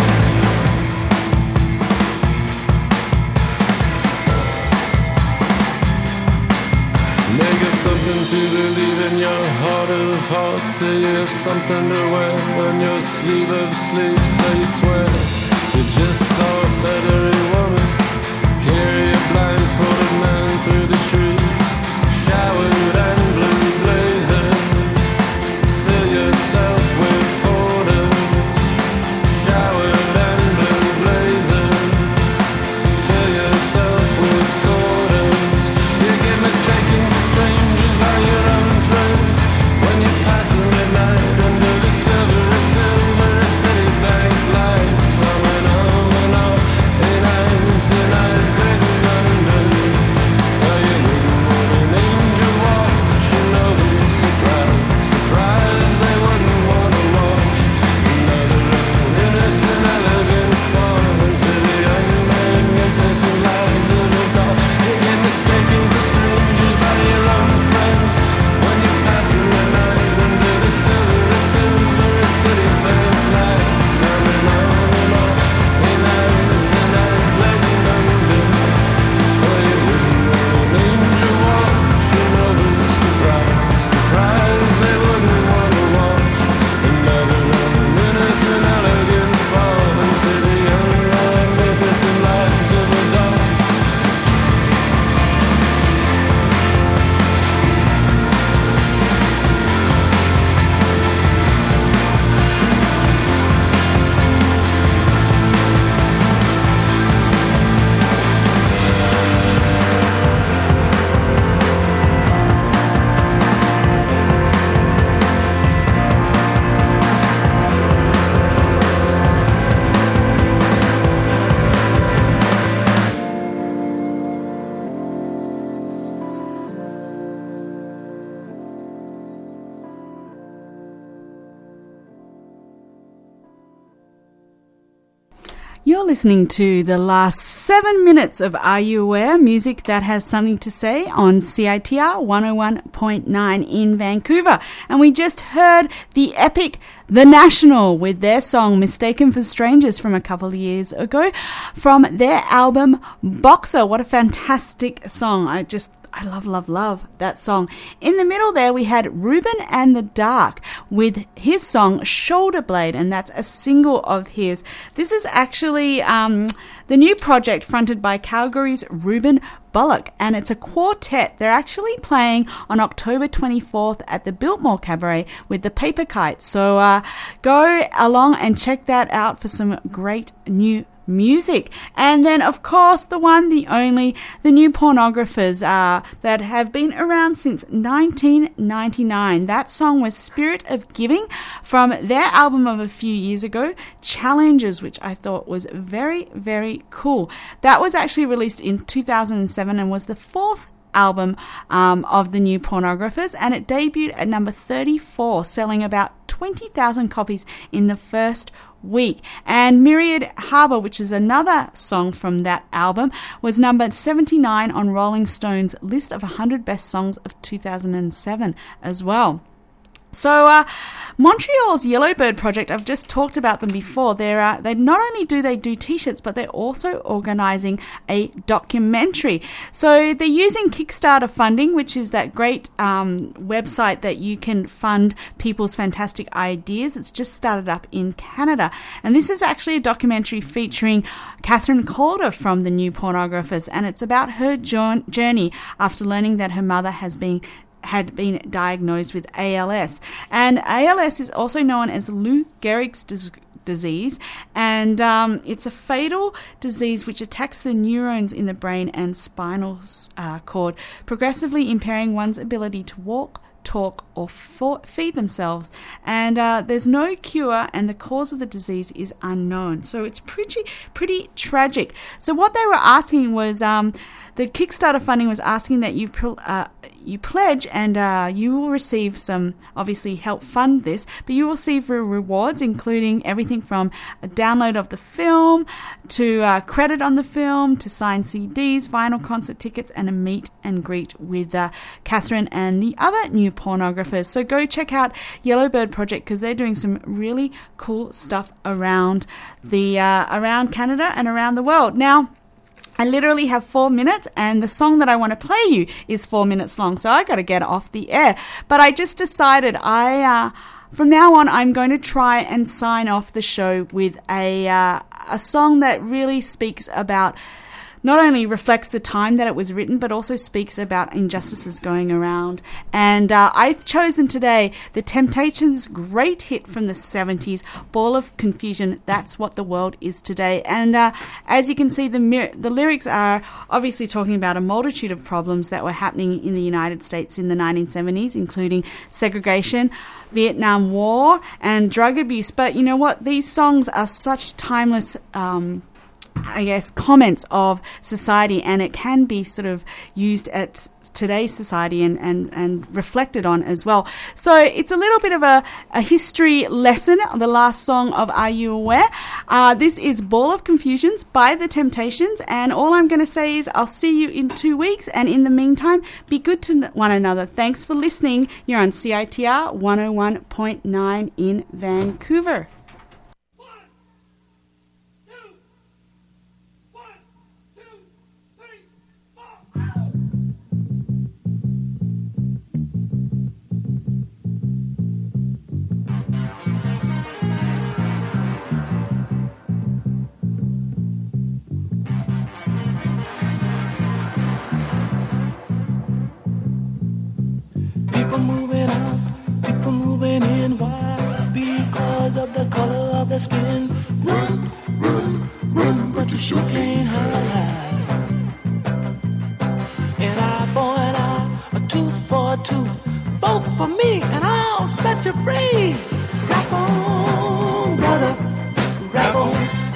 Make it something to believe in your heart of hearts. Say you have something to wear on your sleeve of sleeves. So you swear you just saw a feathery woman carry a blindfolded man through the streets. You're listening to the last seven minutes of Are You Aware? Music that has something to say on C I T R one oh one point nine in Vancouver. And we just heard the epic The National with their song Mistaken for Strangers from a couple of years ago from their album Boxer. What a fantastic song. I just I love, love, love that song. In the middle there, we had Ruben and the Dark with his song Shoulder Blade, and that's a single of his. This is actually um, the new project fronted by Calgary's Ruben Bullock, and it's a quartet. They're actually playing on October twenty-fourth at the Biltmore Cabaret with the Paper Kites. So uh, go along and check that out for some great new music. And then, of course, the one, the only, the New Pornographers uh, that have been around since nineteen ninety-nine. That song was Spirit of Giving from their album of a few years ago, Challenges, which I thought was very, very cool. That was actually released in two thousand seven and was the fourth album um, of the New Pornographers, and it debuted at number thirty-four, selling about twenty thousand copies in the first week. And Myriad Harbour, which is another song from that album, was number seventy-nine on Rolling Stone's list of one hundred best songs of two thousand seven as well. So uh, Montreal's Yellowbird Project, I've just talked about them before. They're, uh, they not only do they do t-shirts, but they're also organising a documentary. So they're using Kickstarter funding, which is that great um, website that you can fund people's fantastic ideas. It's just started up in Canada. And this is actually a documentary featuring Catherine Calder from the New Pornographers, and it's about her journey after learning that her mother has been had been diagnosed with A L S. And A L S is also known as Lou Gehrig's dis- disease, and um, it's a fatal disease which attacks the neurons in the brain and spinal uh, cord, progressively impairing one's ability to walk, talk, or for- feed themselves. And uh, there's no cure, and the cause of the disease is unknown. So it's pretty, pretty tragic. So what they were asking was, um, the Kickstarter funding was asking that you uh, you pledge, and uh, you will receive some, obviously help fund this, but you will receive rewards, including everything from a download of the film to uh, credit on the film to signed C Ds, vinyl concert tickets, and a meet and greet with uh, Catherine and the other New Pornographers. So go check out Yellowbird Project, because they're doing some really cool stuff around the uh, around Canada and around the world. Now, I literally have four minutes, and the song that I want to play you is four minutes long, so I got to get off the air. But I just decided I, uh, from now on, I'm going to try and sign off the show with a uh, a song that really speaks about, not only reflects the time that it was written, but also speaks about injustices going around. And uh, I've chosen today The Temptations' great hit from the seventies, Ball of Confusion, That's What the World Is Today. And uh, as you can see, the, mir- the lyrics are obviously talking about a multitude of problems that were happening in the United States in the nineteen seventies, including segregation, Vietnam War, and drug abuse. But you know what? These songs are such timeless um I guess, comments of society, and it can be sort of used at today's society and, and, and reflected on as well. So it's a little bit of a, a history lesson, the last song of Are You Aware? Uh, this is Ball of Confusions by The Temptations, and all I'm going to say is I'll see you in two weeks, and in the meantime, be good to one another. Thanks for listening. You're on C I T R one oh one point nine in Vancouver. People moving out, people moving in. Why? Because of the color of their skin. Run, run, run, but you sure can't hide. An eye for an eye, a tooth for a tooth. Vote for me and I'll set you free. Rap on, brother, rap on.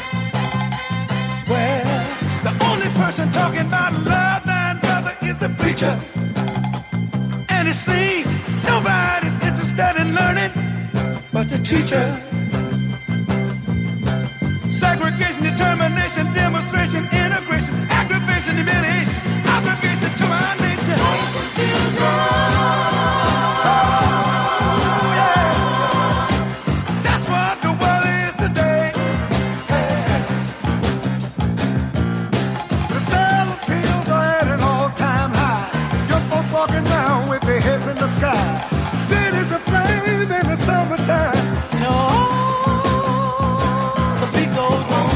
Well, the only person talking about love, man, brother, is the preacher. And it seems nobody's interested in learning but the teacher. Segregation dedication, determination, demonstration, integration, aggravation, humiliation, obligation to my nation. Oh, yeah. That's what the world is today. The sales of pills are at an all-time high. Young folks walking around with their heads in the sky. Cities aflame in the summertime. No, the beat goes on.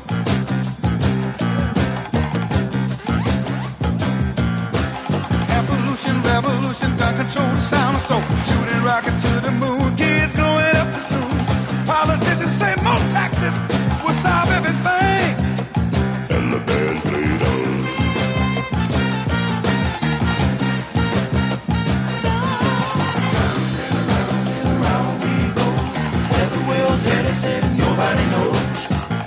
Evolution, revolution, gun control the sound of soul. Shooting rockets to the moon, kids growing up too soon. Politicians say more taxes will solve everything. And the band played on. Said nobody knows.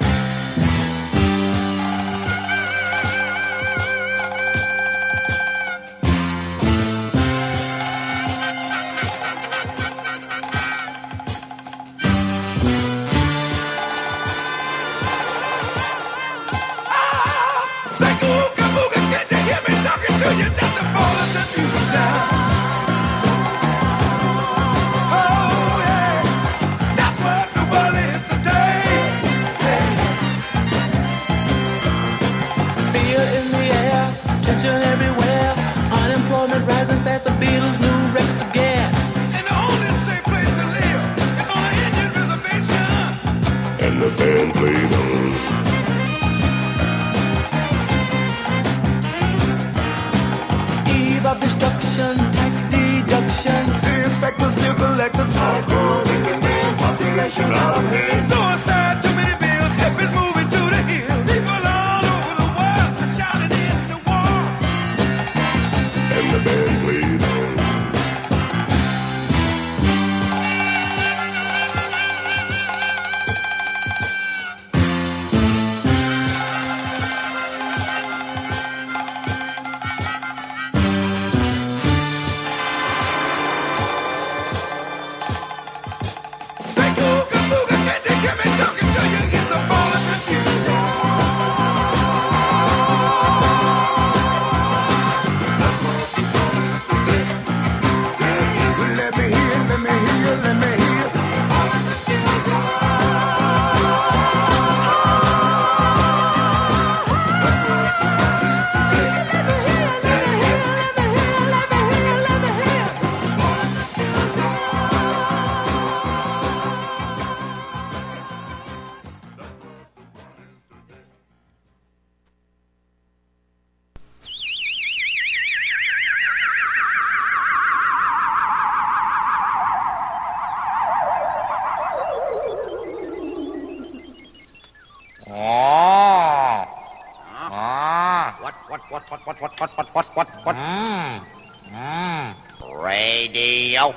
Radio.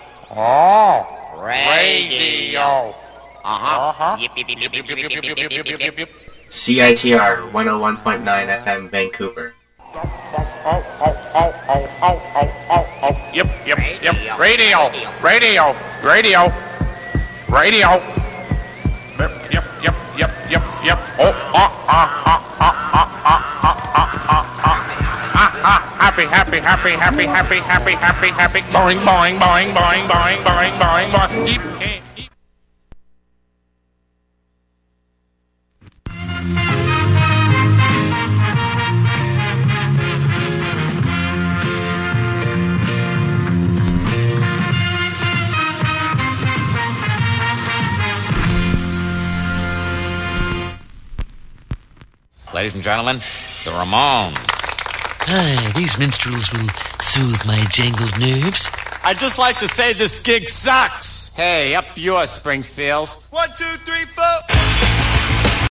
Oh, radio. Uh-huh. Yip, yip, yip, yip, yip, yip, yip, yip, yip, yip, yip. C I T R one oh one point nine F M Vancouver. Yep, yep, yep. Radio. Radio. Radio. Radio. Yep, yep, yep, yep, yep, yep. Oh, ah, ah, ah, ah, ah, ah, ah, ah, ah, ah. Happy, happy, happy, happy, happy, happy, happy, happy. Boing, boing, boing, boing, boing, boing, boing, boing. Eep, eep, eep. Ladies and gentlemen, the Ramones. Hi, these minstrels will soothe my jangled nerves. I'd just like to say this gig sucks. Hey, up yours, Springfield. One, two, three, four.